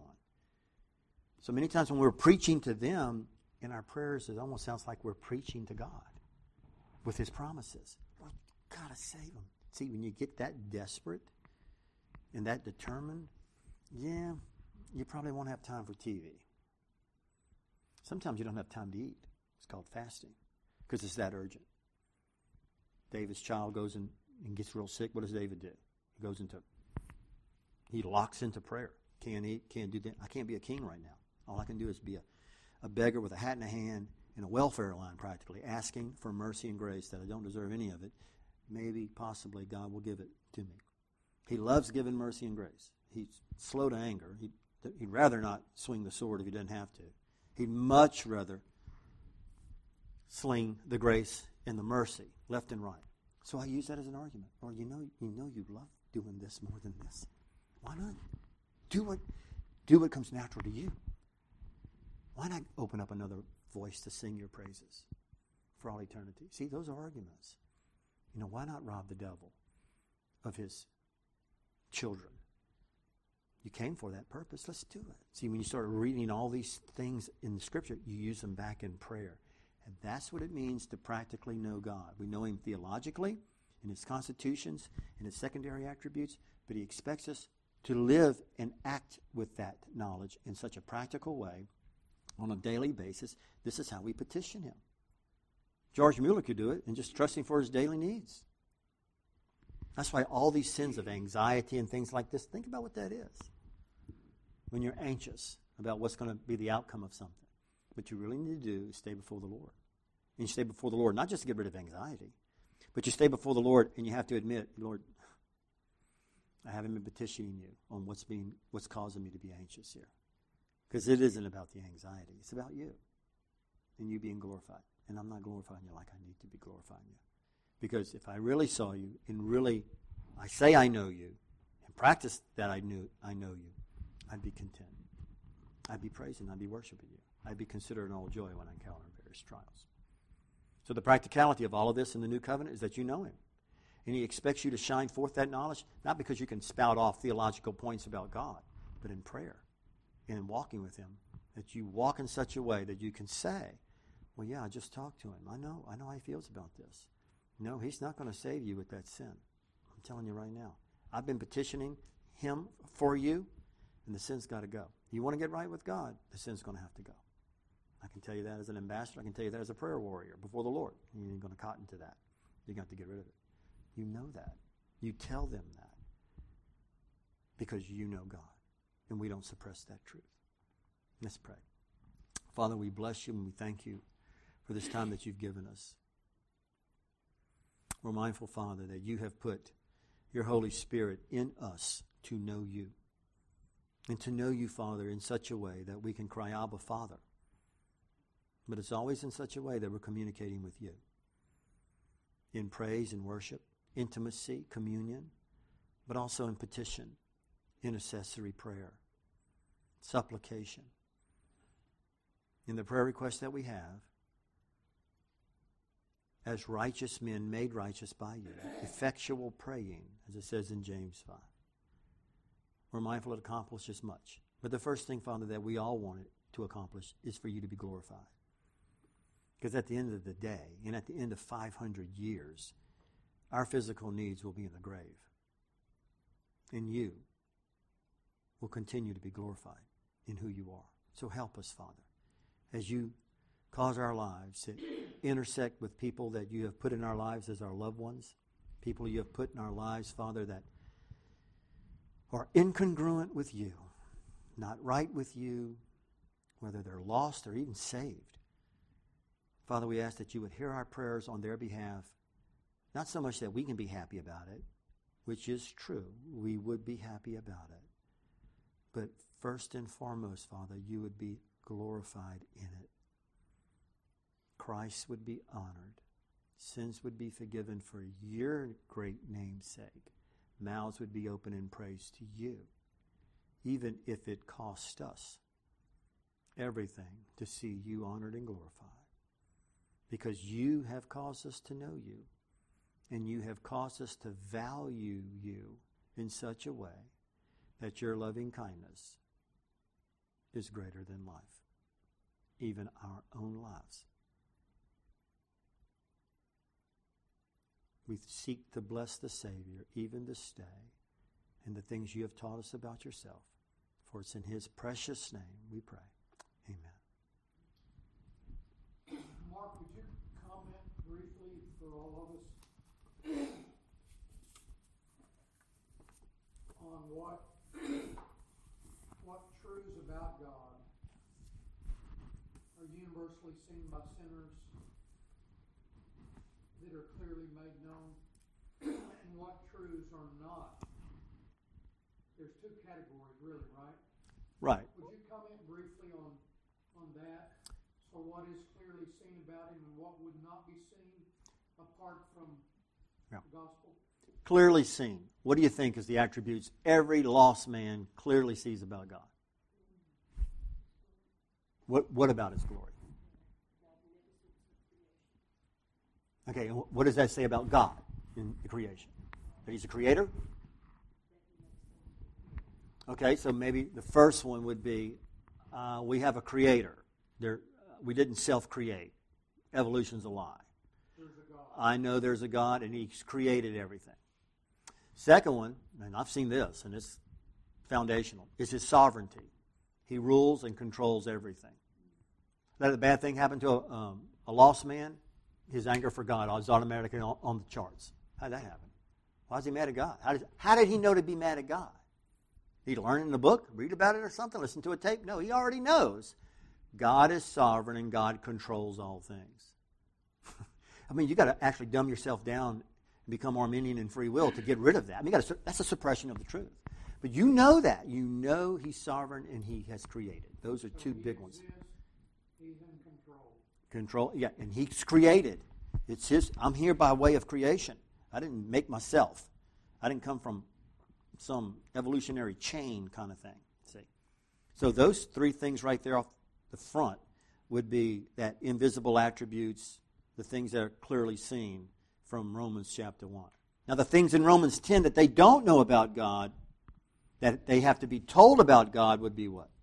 S1: So many times when we're preaching to them, in our prayers, it almost sounds like we're preaching to God with His promises. Lord, you've got to save them. See, when you get that desperate and that determined, yeah, you probably won't have time for T V. Sometimes you don't have time to eat. It's called fasting because it's that urgent. David's child goes in and gets real sick. What does David do? He goes into, he locks into prayer. Can't eat, can't do that. I can't be a king right now. All I can do is be a, a beggar with a hat in a hand and a welfare line practically, asking for mercy and grace that I don't deserve any of it. Maybe, possibly, God will give it to me. He loves giving mercy and grace. He's slow to anger. He'd, he'd rather not swing the sword if he didn't have to. He'd much rather sling the grace and the mercy left and right. So I use that as an argument. Or you know, you know, you love doing this more than this. Why not do what do what comes natural to you? Why not open up another voice to sing your praises for all eternity? See, those are arguments. You know, why not rob the devil of his children? You came for that purpose. Let's do it. See, when you start reading all these things in the Scripture, you use them back in prayer. And that's what it means to practically know God. We know Him theologically, in His constitutions, in His secondary attributes, but He expects us to live and act with that knowledge in such a practical way on a daily basis. This is how we petition Him. George Mueller could do it and just trust Him for his daily needs. That's why all these sins of anxiety and things like this, think about what that is. When you're anxious about what's going to be the outcome of something. What you really need to do is stay before the Lord. And you stay before the Lord, not just to get rid of anxiety, but you stay before the Lord and you have to admit, Lord, I haven't been petitioning you on what's being, what's causing me to be anxious here. Because it isn't about the anxiety. It's about you and you being glorified. And I'm not glorifying you like I need to be glorifying you. Because if I really saw you and really, I say I know you and practice that I knew I know you, I'd be content. I'd be praising, I'd be worshiping you. I'd be considering all joy when I encounter various trials. So the practicality of all of this in the new covenant is that you know Him. And He expects you to shine forth that knowledge, not because you can spout off theological points about God, but in prayer and in walking with Him, that you walk in such a way that you can say, well, yeah, I just talked to Him. I know, I know how He feels about this. No, He's not going to save you with that sin. I'm telling you right now. I've been petitioning Him for you, and the sin's got to go. You want to get right with God, the sin's going to have to go. I can tell you that as an ambassador. I can tell you that as a prayer warrior before the Lord. You ain't going to cotton to that. You're going to have to get rid of it. You know that. You tell them that because you know God, and we don't suppress that truth. Let's pray. Father, we bless You and we thank You for this time that You've given us. We're mindful, Father, that You have put Your Holy Spirit in us to know You. And to know You, Father, in such a way that we can cry, Abba, Father. But it's always in such a way that we're communicating with You. In praise and worship, intimacy, communion, but also in petition, intercessory prayer, supplication. In the prayer requests that we have, as righteous men made righteous by You, effectual praying, as it says in James five. We're mindful it accomplishes much. But the first thing, Father, that we all want it to accomplish is for You to be glorified. Because at the end of the day, and at the end of five hundred years, our physical needs will be in the grave. And You will continue to be glorified in who You are. So help us, Father, as You cause our lives to intersect with people that You have put in our lives as our loved ones, people You have put in our lives, Father, that are incongruent with You, not right with You, whether they're lost or even saved. Father, we ask that You would hear our prayers on their behalf, not so much that we can be happy about it, which is true. We would be happy about it. But first and foremost, Father, You would be glorified in it. Christ would be honored. Sins would be forgiven for Your great name's sake. Mouths would be open in praise to You, even if it cost us everything to see You honored and glorified. Because You have caused us to know You, and You have caused us to value You in such a way that Your loving kindness is greater than life, even our own lives. We seek to bless the Savior even this day in the things You have taught us about Yourself. For For it's in His precious name we pray. Amen.
S2: Mark, would you comment briefly for all of us on what what truths about God are universally seen by sinners that are clearly made known, and what truths are not? There's two categories, really, right?
S1: Right.
S2: Would you comment briefly on on that? So what is clearly seen about Him and what would not be seen apart from
S1: Yeah.
S2: the gospel?
S1: Clearly seen. What do you think is the attributes every lost man clearly sees about God? What What about His glory? Okay, and what does that say about God in the creation? That He's a creator? Okay, so maybe the first one would be uh, we have a creator. There, we didn't self-create. Evolution's a lie.
S2: There's a God.
S1: I know there's a God, and He's created everything. Second one, and I've seen this, and it's foundational, is His sovereignty. He rules and controls everything. Let a bad thing happen to a, um, a lost man, his anger for God is automatically on, on the charts. How did that happen? Why is he mad at God? How did, how did he know to be mad at God? He learned in the book, read about it or something, listen to a tape? No, he already knows. God is sovereign and God controls all things. I mean, you got to actually dumb yourself down and become Arminian in free will to get rid of that. I mean, you gotta, that's a suppression of the truth. But you know that. You know He's sovereign and He has created. Those are
S2: So
S1: two
S2: he
S1: big ones.
S2: exists, He's in control.
S1: Control, yeah, and He's created. It's His. I'm here by way of creation. I didn't make myself. I didn't come from some evolutionary chain kind of thing. See, so those three things right there off the front would be that invisible attributes, the things that are clearly seen from Romans chapter one. Now, the things in Romans ten that they don't know about God, that they have to be told about God, would be what?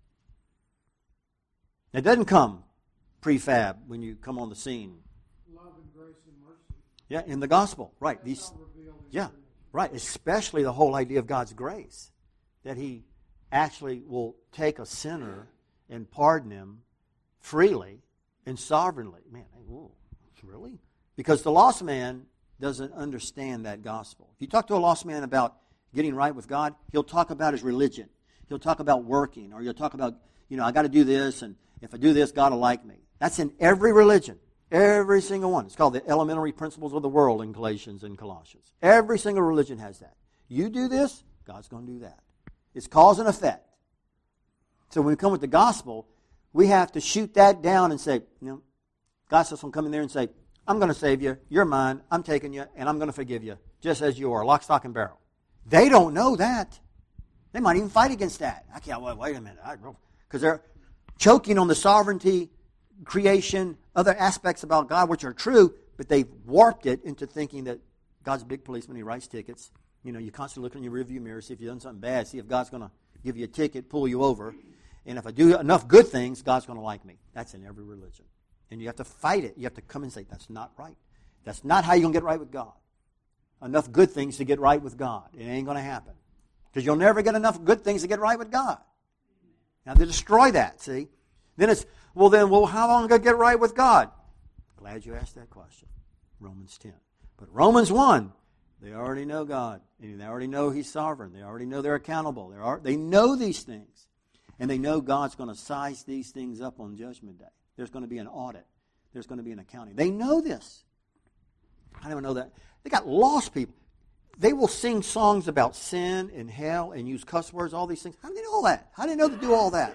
S1: It doesn't come prefab when you come on the scene.
S2: Love and grace and mercy.
S1: Yeah, in the gospel, right?
S2: That's
S1: These,
S2: not revealed in
S1: yeah,
S2: creation.
S1: right. Especially the whole idea of God's grace, that He actually will take a sinner and pardon him freely and sovereignly. Man, whoa, really? Because the lost man doesn't understand that gospel. If you talk to a lost man about getting right with God, he'll talk about his religion. He'll talk about working, or he'll talk about, you know, I got to do this, and if I do this, God will like me. That's in every religion. Every single one. It's called the elementary principles of the world in Galatians and Colossians. Every single religion has that. You do this, God's going to do that. It's cause and effect. So when we come with the gospel, we have to shoot that down and say, you know, God says, I'm coming there and say, I'm going to save you, you're mine, I'm taking you, and I'm going to forgive you, just as you are, lock, stock, and barrel. They don't know that. They might even fight against that. I can't, wait, wait a minute. Because they're choking on the sovereignty, creation, other aspects about God which are true, but they've warped it into thinking that God's a big policeman, He writes tickets. You know, you constantly look in your rearview mirror, see if you've done something bad, see if God's going to give you a ticket, pull you over. And if I do enough good things, God's going to like me. That's in every religion. And you have to fight it. You have to come and say, that's not right. That's not how you're going to get right with God. Enough good things to get right with God. It ain't going to happen. Because you'll never get enough good things to get right with God. Now, to destroy that, see? Then it's, well then, well, how long am I going to get right with God? Glad you asked that question. Romans ten. But Romans one, they already know God. And they already know He's sovereign. They already know they're accountable. They are, they know these things. And they know God's going to size these things up on Judgment Day. There's going to be an audit. There's going to be an accounting. They know this. I don't know that. They got lost people. They will sing songs about sin and hell and use cuss words, all these things. How do they know all that? How do they know to do all that?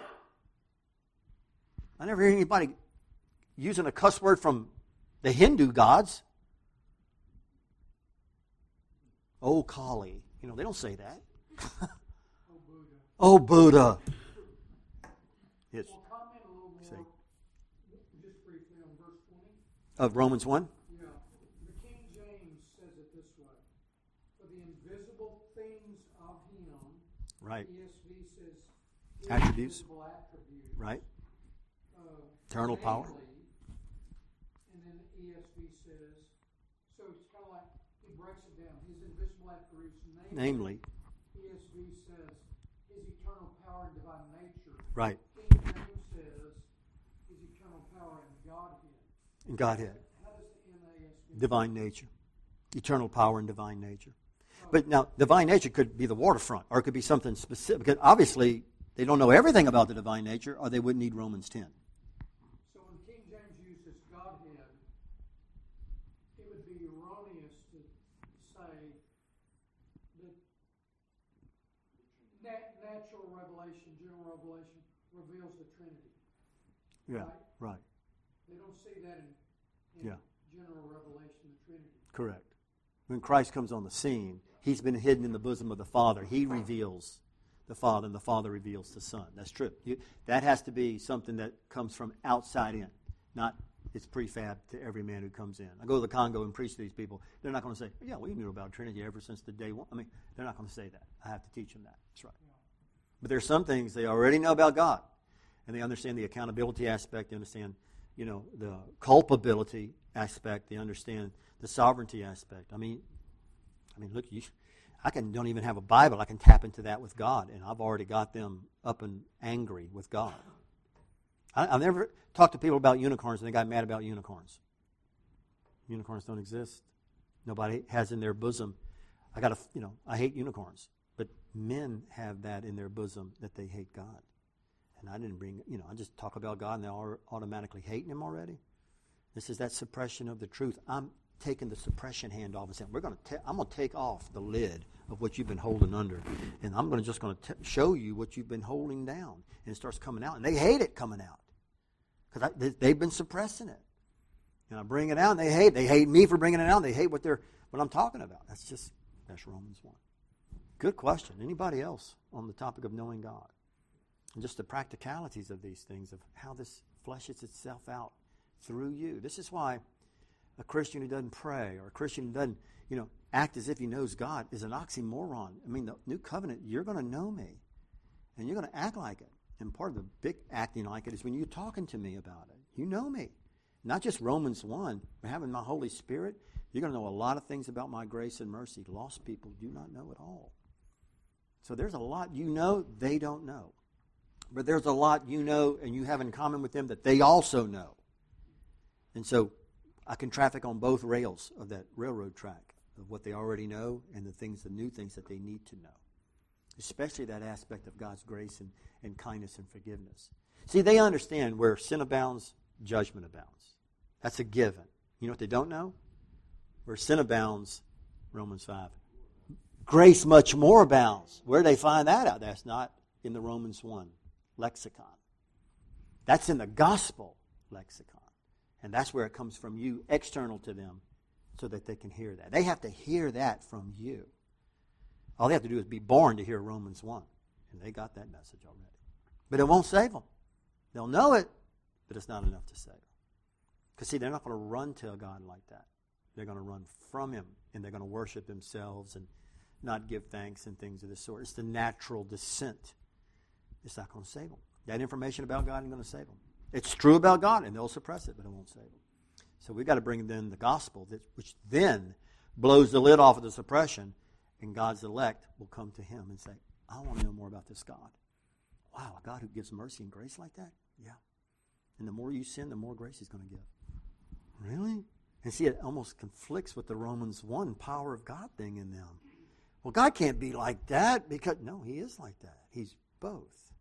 S1: I never hear anybody using a cuss word from the Hindu gods. Oh, Kali. You know, they don't say that.
S2: Oh, Buddha.
S1: Oh, Buddha. Yes.
S2: Well, comment a little more,
S1: See.
S2: just briefly, on verse twenty.
S1: Of Romans one?
S2: Yeah. The King James says it this way. For the invisible things of Him,
S1: Right.
S2: E S V says, His
S1: Attributes.
S2: invisible attributes.
S1: Right.
S2: Uh,
S1: Eternal power.
S2: namely, and then E S V says, so it's kind of like, he breaks it down. His invisible attributes, namely,
S1: Namely.
S2: E S V says, His eternal power and divine
S1: Right.
S2: King James says is eternal power and Godhead.
S1: And Godhead.
S2: How does the N A S B?
S1: Divine nature. Eternal power and divine nature. But now, divine nature could be the waterfront, or it could be something specific. Because obviously, they don't know everything about the divine nature, or they wouldn't need Romans ten.
S2: So when King James uses Godhead, it would be erroneous to say that nat- natural revelation, general revelation, reveals the Trinity.
S1: Yeah,
S2: Right?
S1: right.
S2: They don't see that in, in
S1: Yeah.
S2: general revelation, the Trinity.
S1: Correct. When Christ comes on the scene, he's been hidden in the bosom of the Father. He reveals the Father, and the Father reveals the Son. That's true. You, that has to be something that comes from outside in, not it's prefab to every man who comes in. I go to the Congo and preach to these people. They're not going to say, yeah, we knew about Trinity ever since the day one. I mean, they're not going to say that. I have to teach them that. That's right. But there's some things they already know about God, and they understand the accountability aspect. They understand, you know, the culpability aspect. They understand the sovereignty aspect. I mean, I mean, look, you, I can don't even have a Bible. I can tap into that with God, and I've already got them up and angry with God. I, I've never talked to people about unicorns, and they got mad about unicorns. Unicorns don't exist. Nobody has in their bosom. I got to, you know, I hate unicorns, but men have that in their bosom that they hate God. And I didn't bring, you know, I just talk about God, and they're automatically hating Him already. This is that suppression of the truth. I'm taking the suppression hand off and saying, "We're going to. Ta- I'm going to take off the lid of what you've been holding under, and I'm going to just going to show you what you've been holding down." And it starts coming out, and they hate it coming out because they, they've been suppressing it. And I bring it out, and they hate. They hate me for bringing it out. They hate what they're what I'm talking about. That's just that's Romans one. Good question. Anybody else on the topic of knowing God, and just the practicalities of these things, of how this fleshes itself out through you. This is why a Christian who doesn't pray, or a Christian who doesn't, you know, act as if he knows God is an oxymoron. I mean, the new covenant, you're going to know me, and you're going to act like it. And part of the big acting like it is when you're talking to me about it. You know me. Not just Romans one, but having my Holy Spirit, you're going to know a lot of things about my grace and mercy. Lost people do not know at all. So there's a lot you know they don't know. But there's a lot you know and you have in common with them that they also know. And so I can traffic on both rails of that railroad track of what they already know and the things, the new things that they need to know. Especially that aspect of God's grace and, and kindness and forgiveness. See, they understand where sin abounds, judgment abounds. That's a given. You know what they don't know? Where sin abounds, Romans five, grace much more abounds. Where do they find that out? That's not in the Romans one lexicon. That's in the gospel lexicon. And that's where it comes from you, external to them, so that they can hear that. They have to hear that from you. All they have to do is be born to hear Romans one. And they got that message already. But it won't save them. They'll know it, but it's not enough to save them. Because, see, they're not going to run to a God like that. They're going to run from Him, and they're going to worship themselves and not give thanks and things of this sort. It's the natural descent. It's not going to save them. That information about God ain't going to save them. It's true about God, and they'll suppress it, but it won't save them. So we've got to bring them the gospel, that, which then blows the lid off of the suppression, and God's elect will come to Him and say, I want to know more about this God. Wow, a God who gives mercy and grace like that? Yeah. And the more you sin, the more grace He's going to give. Really? And see, it almost conflicts with the Romans one power of God thing in them. Well, God can't be like that because, no, He is like that. He's both.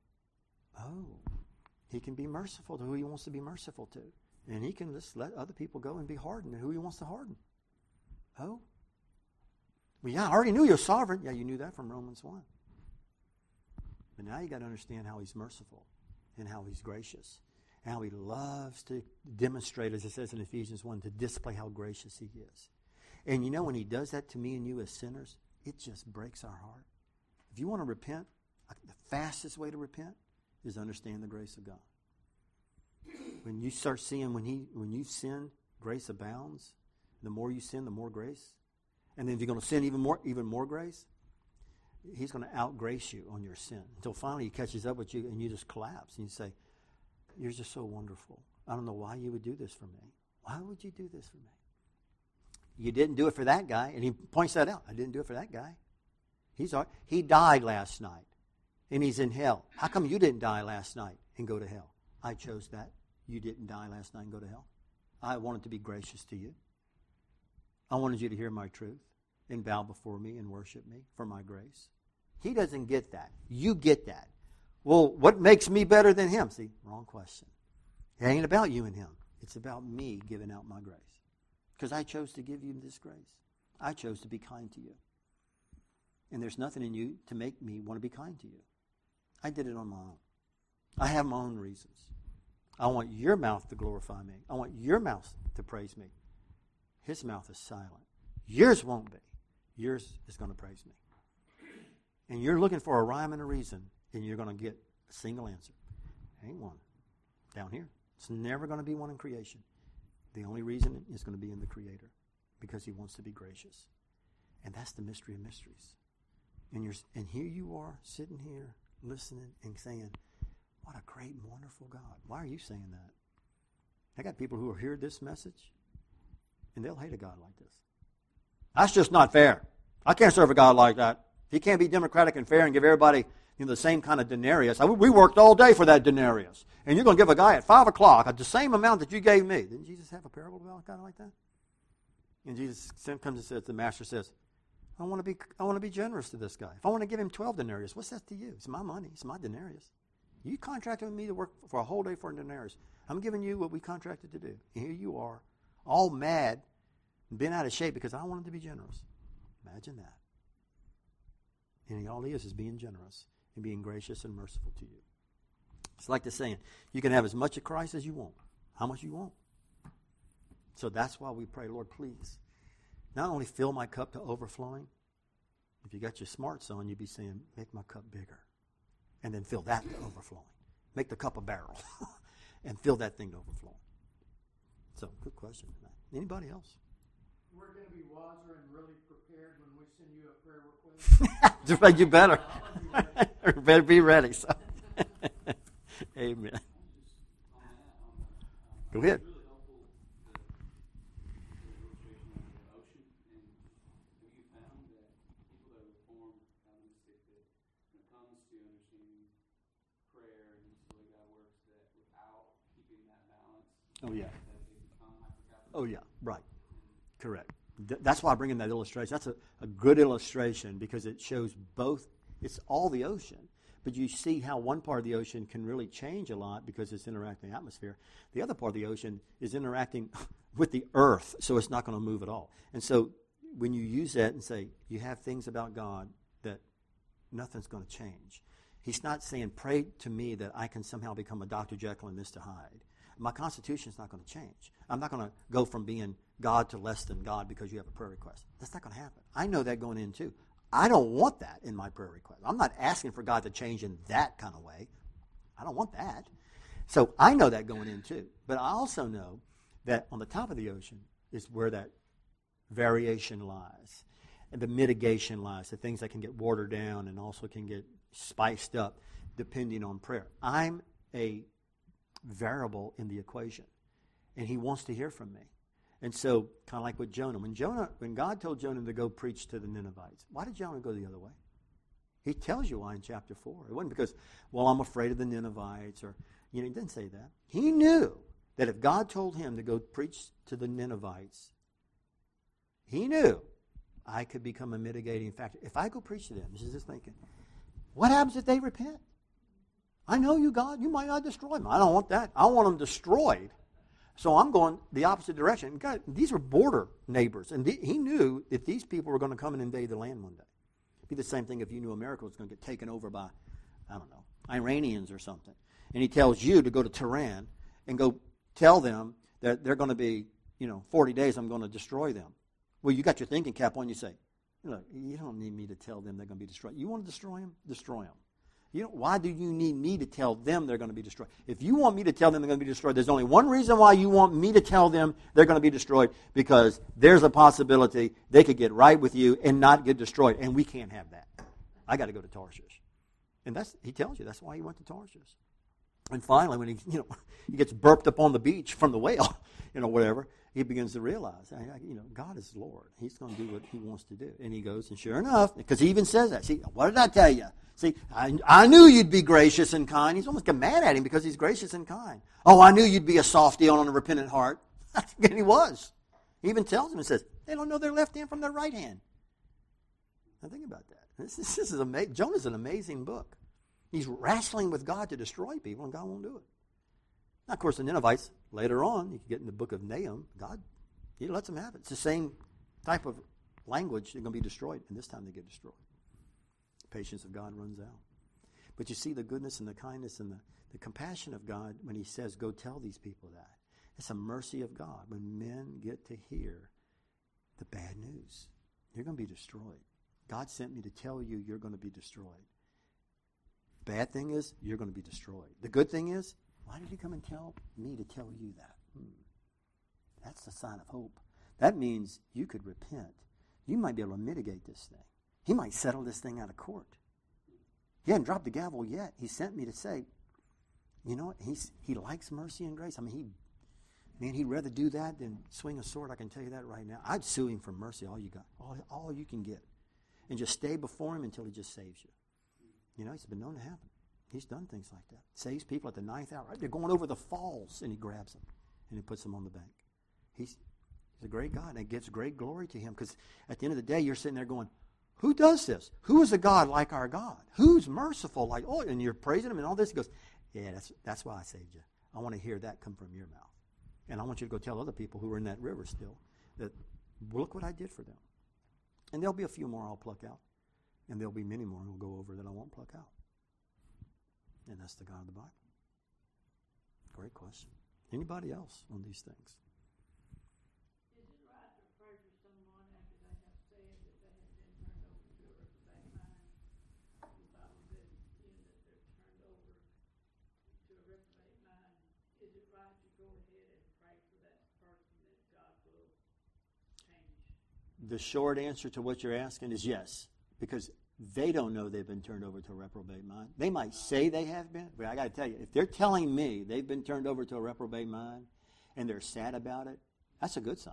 S1: Oh. He can be merciful to who He wants to be merciful to. And He can just let other people go and be hardened to who He wants to harden. Oh. Well, yeah, I already knew You're sovereign. Yeah, you knew that from Romans one. But now you got to understand how He's merciful and how He's gracious. And how He loves to demonstrate, as it says in Ephesians one, to display how gracious He is. And you know, when He does that to me and you as sinners, it just breaks our heart. If you want to repent, the fastest way to repent is understand the grace of God. When you start seeing when he when you sin, grace abounds. The more you sin, the more grace. And then if you're going to sin even more, even more grace, He's going to outgrace you on your sin until finally He catches up with you and you just collapse and you say, You're just so wonderful. I don't know why You would do this for me. Why would You do this for me? You didn't do it for that guy, and He points that out. I didn't do it for that guy. He's he died last night. and he's in hell. How come you didn't die last night and go to hell? I chose that. You didn't die last night and go to hell. I wanted to be gracious to you. I wanted you to hear my truth and bow before me and worship me for my grace. He doesn't get that. You get that. Well, what makes me better than him? See, wrong question. It ain't about you and him. It's about me giving out my grace. Because I chose to give you this grace. I chose to be kind to you. And there's nothing in you to make me want to be kind to you. I did it on my own. I have my own reasons. I want your mouth to glorify me. I want your mouth to praise me. His mouth is silent. Yours won't be. Yours is going to praise me. And you're looking for a rhyme and a reason, and you're going to get a single answer. Ain't one. Down here. It's never going to be one in creation. The only reason is going to be in the Creator, because he wants to be gracious. And that's the mystery of mysteries. And you're, and here you are, sitting here, listening and saying, what a great and wonderful God. Why are you saying that? I got people who will hear this message, and they'll hate a God like this. That's just not fair. I can't serve a God like that. He can't be democratic and fair and give everybody, you know, the same kind of denarius. I, we worked all day for that denarius. And you're going to give a guy at five o'clock the same amount that you gave me. Didn't Jesus have a parable about a guy like that? And Jesus comes and says, the master says, I want to be I want to be generous to this guy. If I want to give him twelve denarius, what's that to you? It's my money. It's my denarius. You contracted with me to work for a whole day for a denarius. I'm giving you what we contracted to do. And here you are, all mad and bent out of shape because I wanted to be generous. Imagine that. And all he is is being generous and being gracious and merciful to you. It's like the saying, you can have as much of Christ as you want, how much you want. So that's why we pray, Lord, please, not only fill my cup to overflowing. If you got your smarts on, you'd be saying, make my cup bigger. And then fill that to overflowing. Make the cup a barrel. And fill that thing to overflowing. So, good question. Anybody else?
S2: We're going to be wiser and really prepared when we send you a prayer request.
S1: Just like you better. You better be ready. So. Amen. Go ahead. Oh, yeah. Oh, yeah. Right. Correct. Th- that's why I bring in that illustration. That's a, a good illustration because it shows both. It's all the ocean. But you see how one part of the ocean can really change a lot because it's interacting with the atmosphere. The other part of the ocean is interacting with the earth, so it's not going to move at all. And so when you use that and say, you have things about God that nothing's going to change. He's not saying, pray to me that I can somehow become a Doctor Jekyll and Mister Hyde. My constitution is not going to change. I'm not going to go from being God to less than God because you have a prayer request. That's not going to happen. I know that going in too. I don't want that in my prayer request. I'm not asking for God to change in that kind of way. I don't want that. So I know that going in too. But I also know that on the top of the ocean is where that variation lies. And the mitigation lies. The things that can get watered down and also can get spiced up depending on prayer. I'm a variable in the equation. And he wants to hear from me. And so, kind of like with Jonah. When Jonah, when God told Jonah to go preach to the Ninevites, why did Jonah go the other way? He tells you why in chapter four. It wasn't because, well, I'm afraid of the Ninevites, or, you know, he didn't say that. He knew that if God told him to go preach to the Ninevites, he knew I could become a mitigating factor. If I go preach to them, this is his thinking, what happens if they repent? I know you, God. You might not destroy them. I don't want that. I want them destroyed. So I'm going the opposite direction. God, these were border neighbors. And th- he knew that these people were going to come and invade the land one day. It'd be the same thing if you knew America was going to get taken over by, I don't know, Iranians or something. And he tells you to go to Tehran and go tell them that they're going to be, you know, forty days I'm going to destroy them. Well, you got your thinking cap on. You say, look, you don't need me to tell them they're going to be destroyed. You want to destroy them? Destroy them. You know, why do you need me to tell them they're going to be destroyed? If you want me to tell them they're going to be destroyed, there's only one reason why you want me to tell them they're going to be destroyed, because there's a possibility they could get right with you and not get destroyed, and we can't have that. I got to go to Tarshish. And that's he tells you that's why he went to Tarshish. And finally, when he, you know, he gets burped up on the beach from the whale, you know, whatever, he begins to realize, I, I, you know, God is Lord. He's going to do what he wants to do. And he goes, and sure enough, because he even says that. See, what did I tell you? See, I, I knew you'd be gracious and kind. He's almost getting mad at him because he's gracious and kind. Oh, I knew you'd be a softy on a repentant heart. And he was. He even tells him and says, they don't know their left hand from their right hand. Now think about that. This, this is amazing. Jonah's an amazing book. He's wrestling with God to destroy people, and God won't do it. Now, of course, the Ninevites, later on, you can get in the book of Nahum, God, he lets them have it. It's the same type of language. They're going to be destroyed, and this time they get destroyed. The patience of God runs out. But you see the goodness and the kindness and the, the compassion of God when he says, go tell these people that. It's a mercy of God when men get to hear the bad news. You're going to be destroyed. God sent me to tell you you're going to be destroyed. Bad thing is, you're going to be destroyed. The good thing is, why did he come and tell me to tell you that? Hmm. That's the sign of hope. That means you could repent. You might be able to mitigate this thing. He might settle this thing out of court. He hadn't dropped the gavel yet. He sent me to say, you know what? He's, he likes mercy and grace. I mean, he, man, he'd rather do that than swing a sword. I can tell you that right now. I'd sue him for mercy, all you got, all, all you can get. And just stay before him until he just saves you. You know, it's been known to happen. He's done things like that. Saves people at the ninth hour. They're going over the falls, and he grabs them, and he puts them on the bank. He's, he's a great God, and it gives great glory to him, because at the end of the day, you're sitting there going, who does this? Who is a God like our God? Who's merciful like, oh, and you're praising him and all this. He goes, yeah, that's, that's why I saved you. I want to hear that come from your mouth. And I want you to go tell other people who are in that river still that, look what I did for them. And there'll be a few more I'll pluck out. And there'll be many more who'll go over that I won't pluck out. And that's the God of the Bible. Great question. Anybody else on these things?
S3: Is it right to pray for someone after they have said that they have been turned over to a reprobate mind? The Bible says, you know, that they're turned over to a reprobate mind. Is it right to go ahead and pray for that person that God will change?
S1: The short answer to what you're asking is yes, because they don't know they've been turned over to a reprobate mind. They might say they have been, but I got to tell you, if they're telling me they've been turned over to a reprobate mind and they're sad about it, that's a good sign.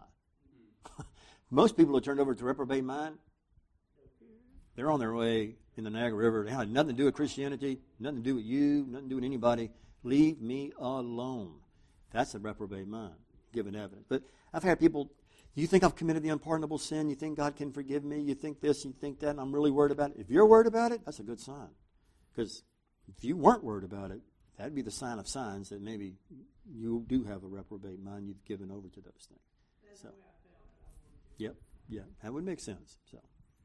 S1: Most people who are turned over to a reprobate mind, they're on their way in the Niagara River. They have nothing to do with Christianity, nothing to do with you, nothing to do with anybody. Leave me alone. That's a reprobate mind, given evidence. But I've had people, you think I've committed the unpardonable sin? You think God can forgive me? You think this, you think that, and I'm really worried about it? If you're worried about it, that's a good sign. Because if you weren't worried about it, that'd be the sign of signs that maybe you do have a reprobate mind. You've given over to those things.
S3: That's
S1: So,
S3: the way I felt it.
S1: yep, yeah, that would make sense. So,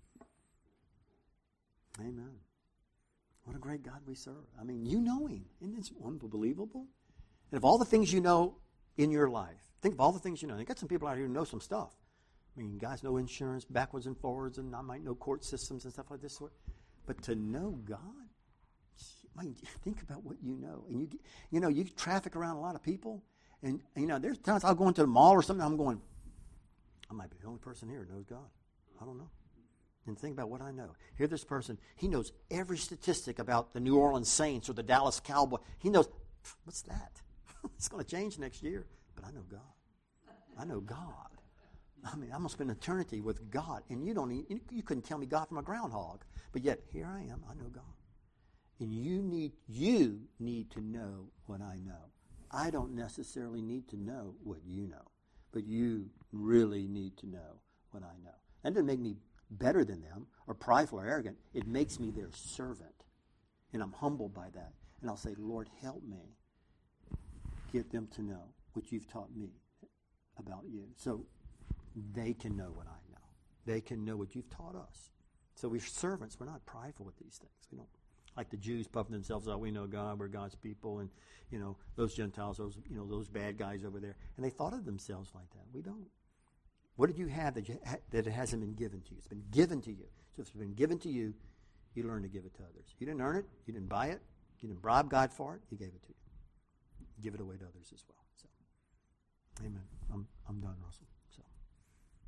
S1: amen. What a great God we serve. I mean, you know him. Isn't it unbelievable? And of all the things you know in your life, think of all the things you know. You got some people out here who know some stuff. I mean, guys know insurance backwards and forwards, and I might know court systems and stuff like this sort. But to know God, I mean, think about what you know. And you, you know, you traffic around a lot of people, and you know, there's times I'll go into the mall or something. I'm going, I might be the only person here who knows God. I don't know. And think about what I know. Here, this person, he knows every statistic about the New Orleans Saints or the Dallas Cowboys. He knows, what's that? It's going to change next year. But I know God. I know God. I mean, I'm going to spend eternity with God. And you don't even, you couldn't tell me God from a groundhog. But yet, here I am. I know God. And you need, you need to know what I know. I don't necessarily need to know what you know. But you really need to know what I know. That doesn't make me better than them or prideful or arrogant. It makes me their servant. And I'm humbled by that. And I'll say, Lord, help me get them to know what you've taught me about you. So they can know what I know. They can know what you've taught us. So we're servants. We're not prideful with these things. We don't, like the Jews puffing themselves out, we know God, we're God's people, and, you know, those Gentiles, those, you know, those bad guys over there. And they thought of themselves like that. We don't. What did you have that, you ha- that it hasn't been given to you? It's been given to you. So if it's been given to you, you learn to give it to others. You didn't earn it. You didn't buy it. You didn't bribe God for it. He gave it to you. Give it away to others as well. So, amen. I'm, I'm done, Russell.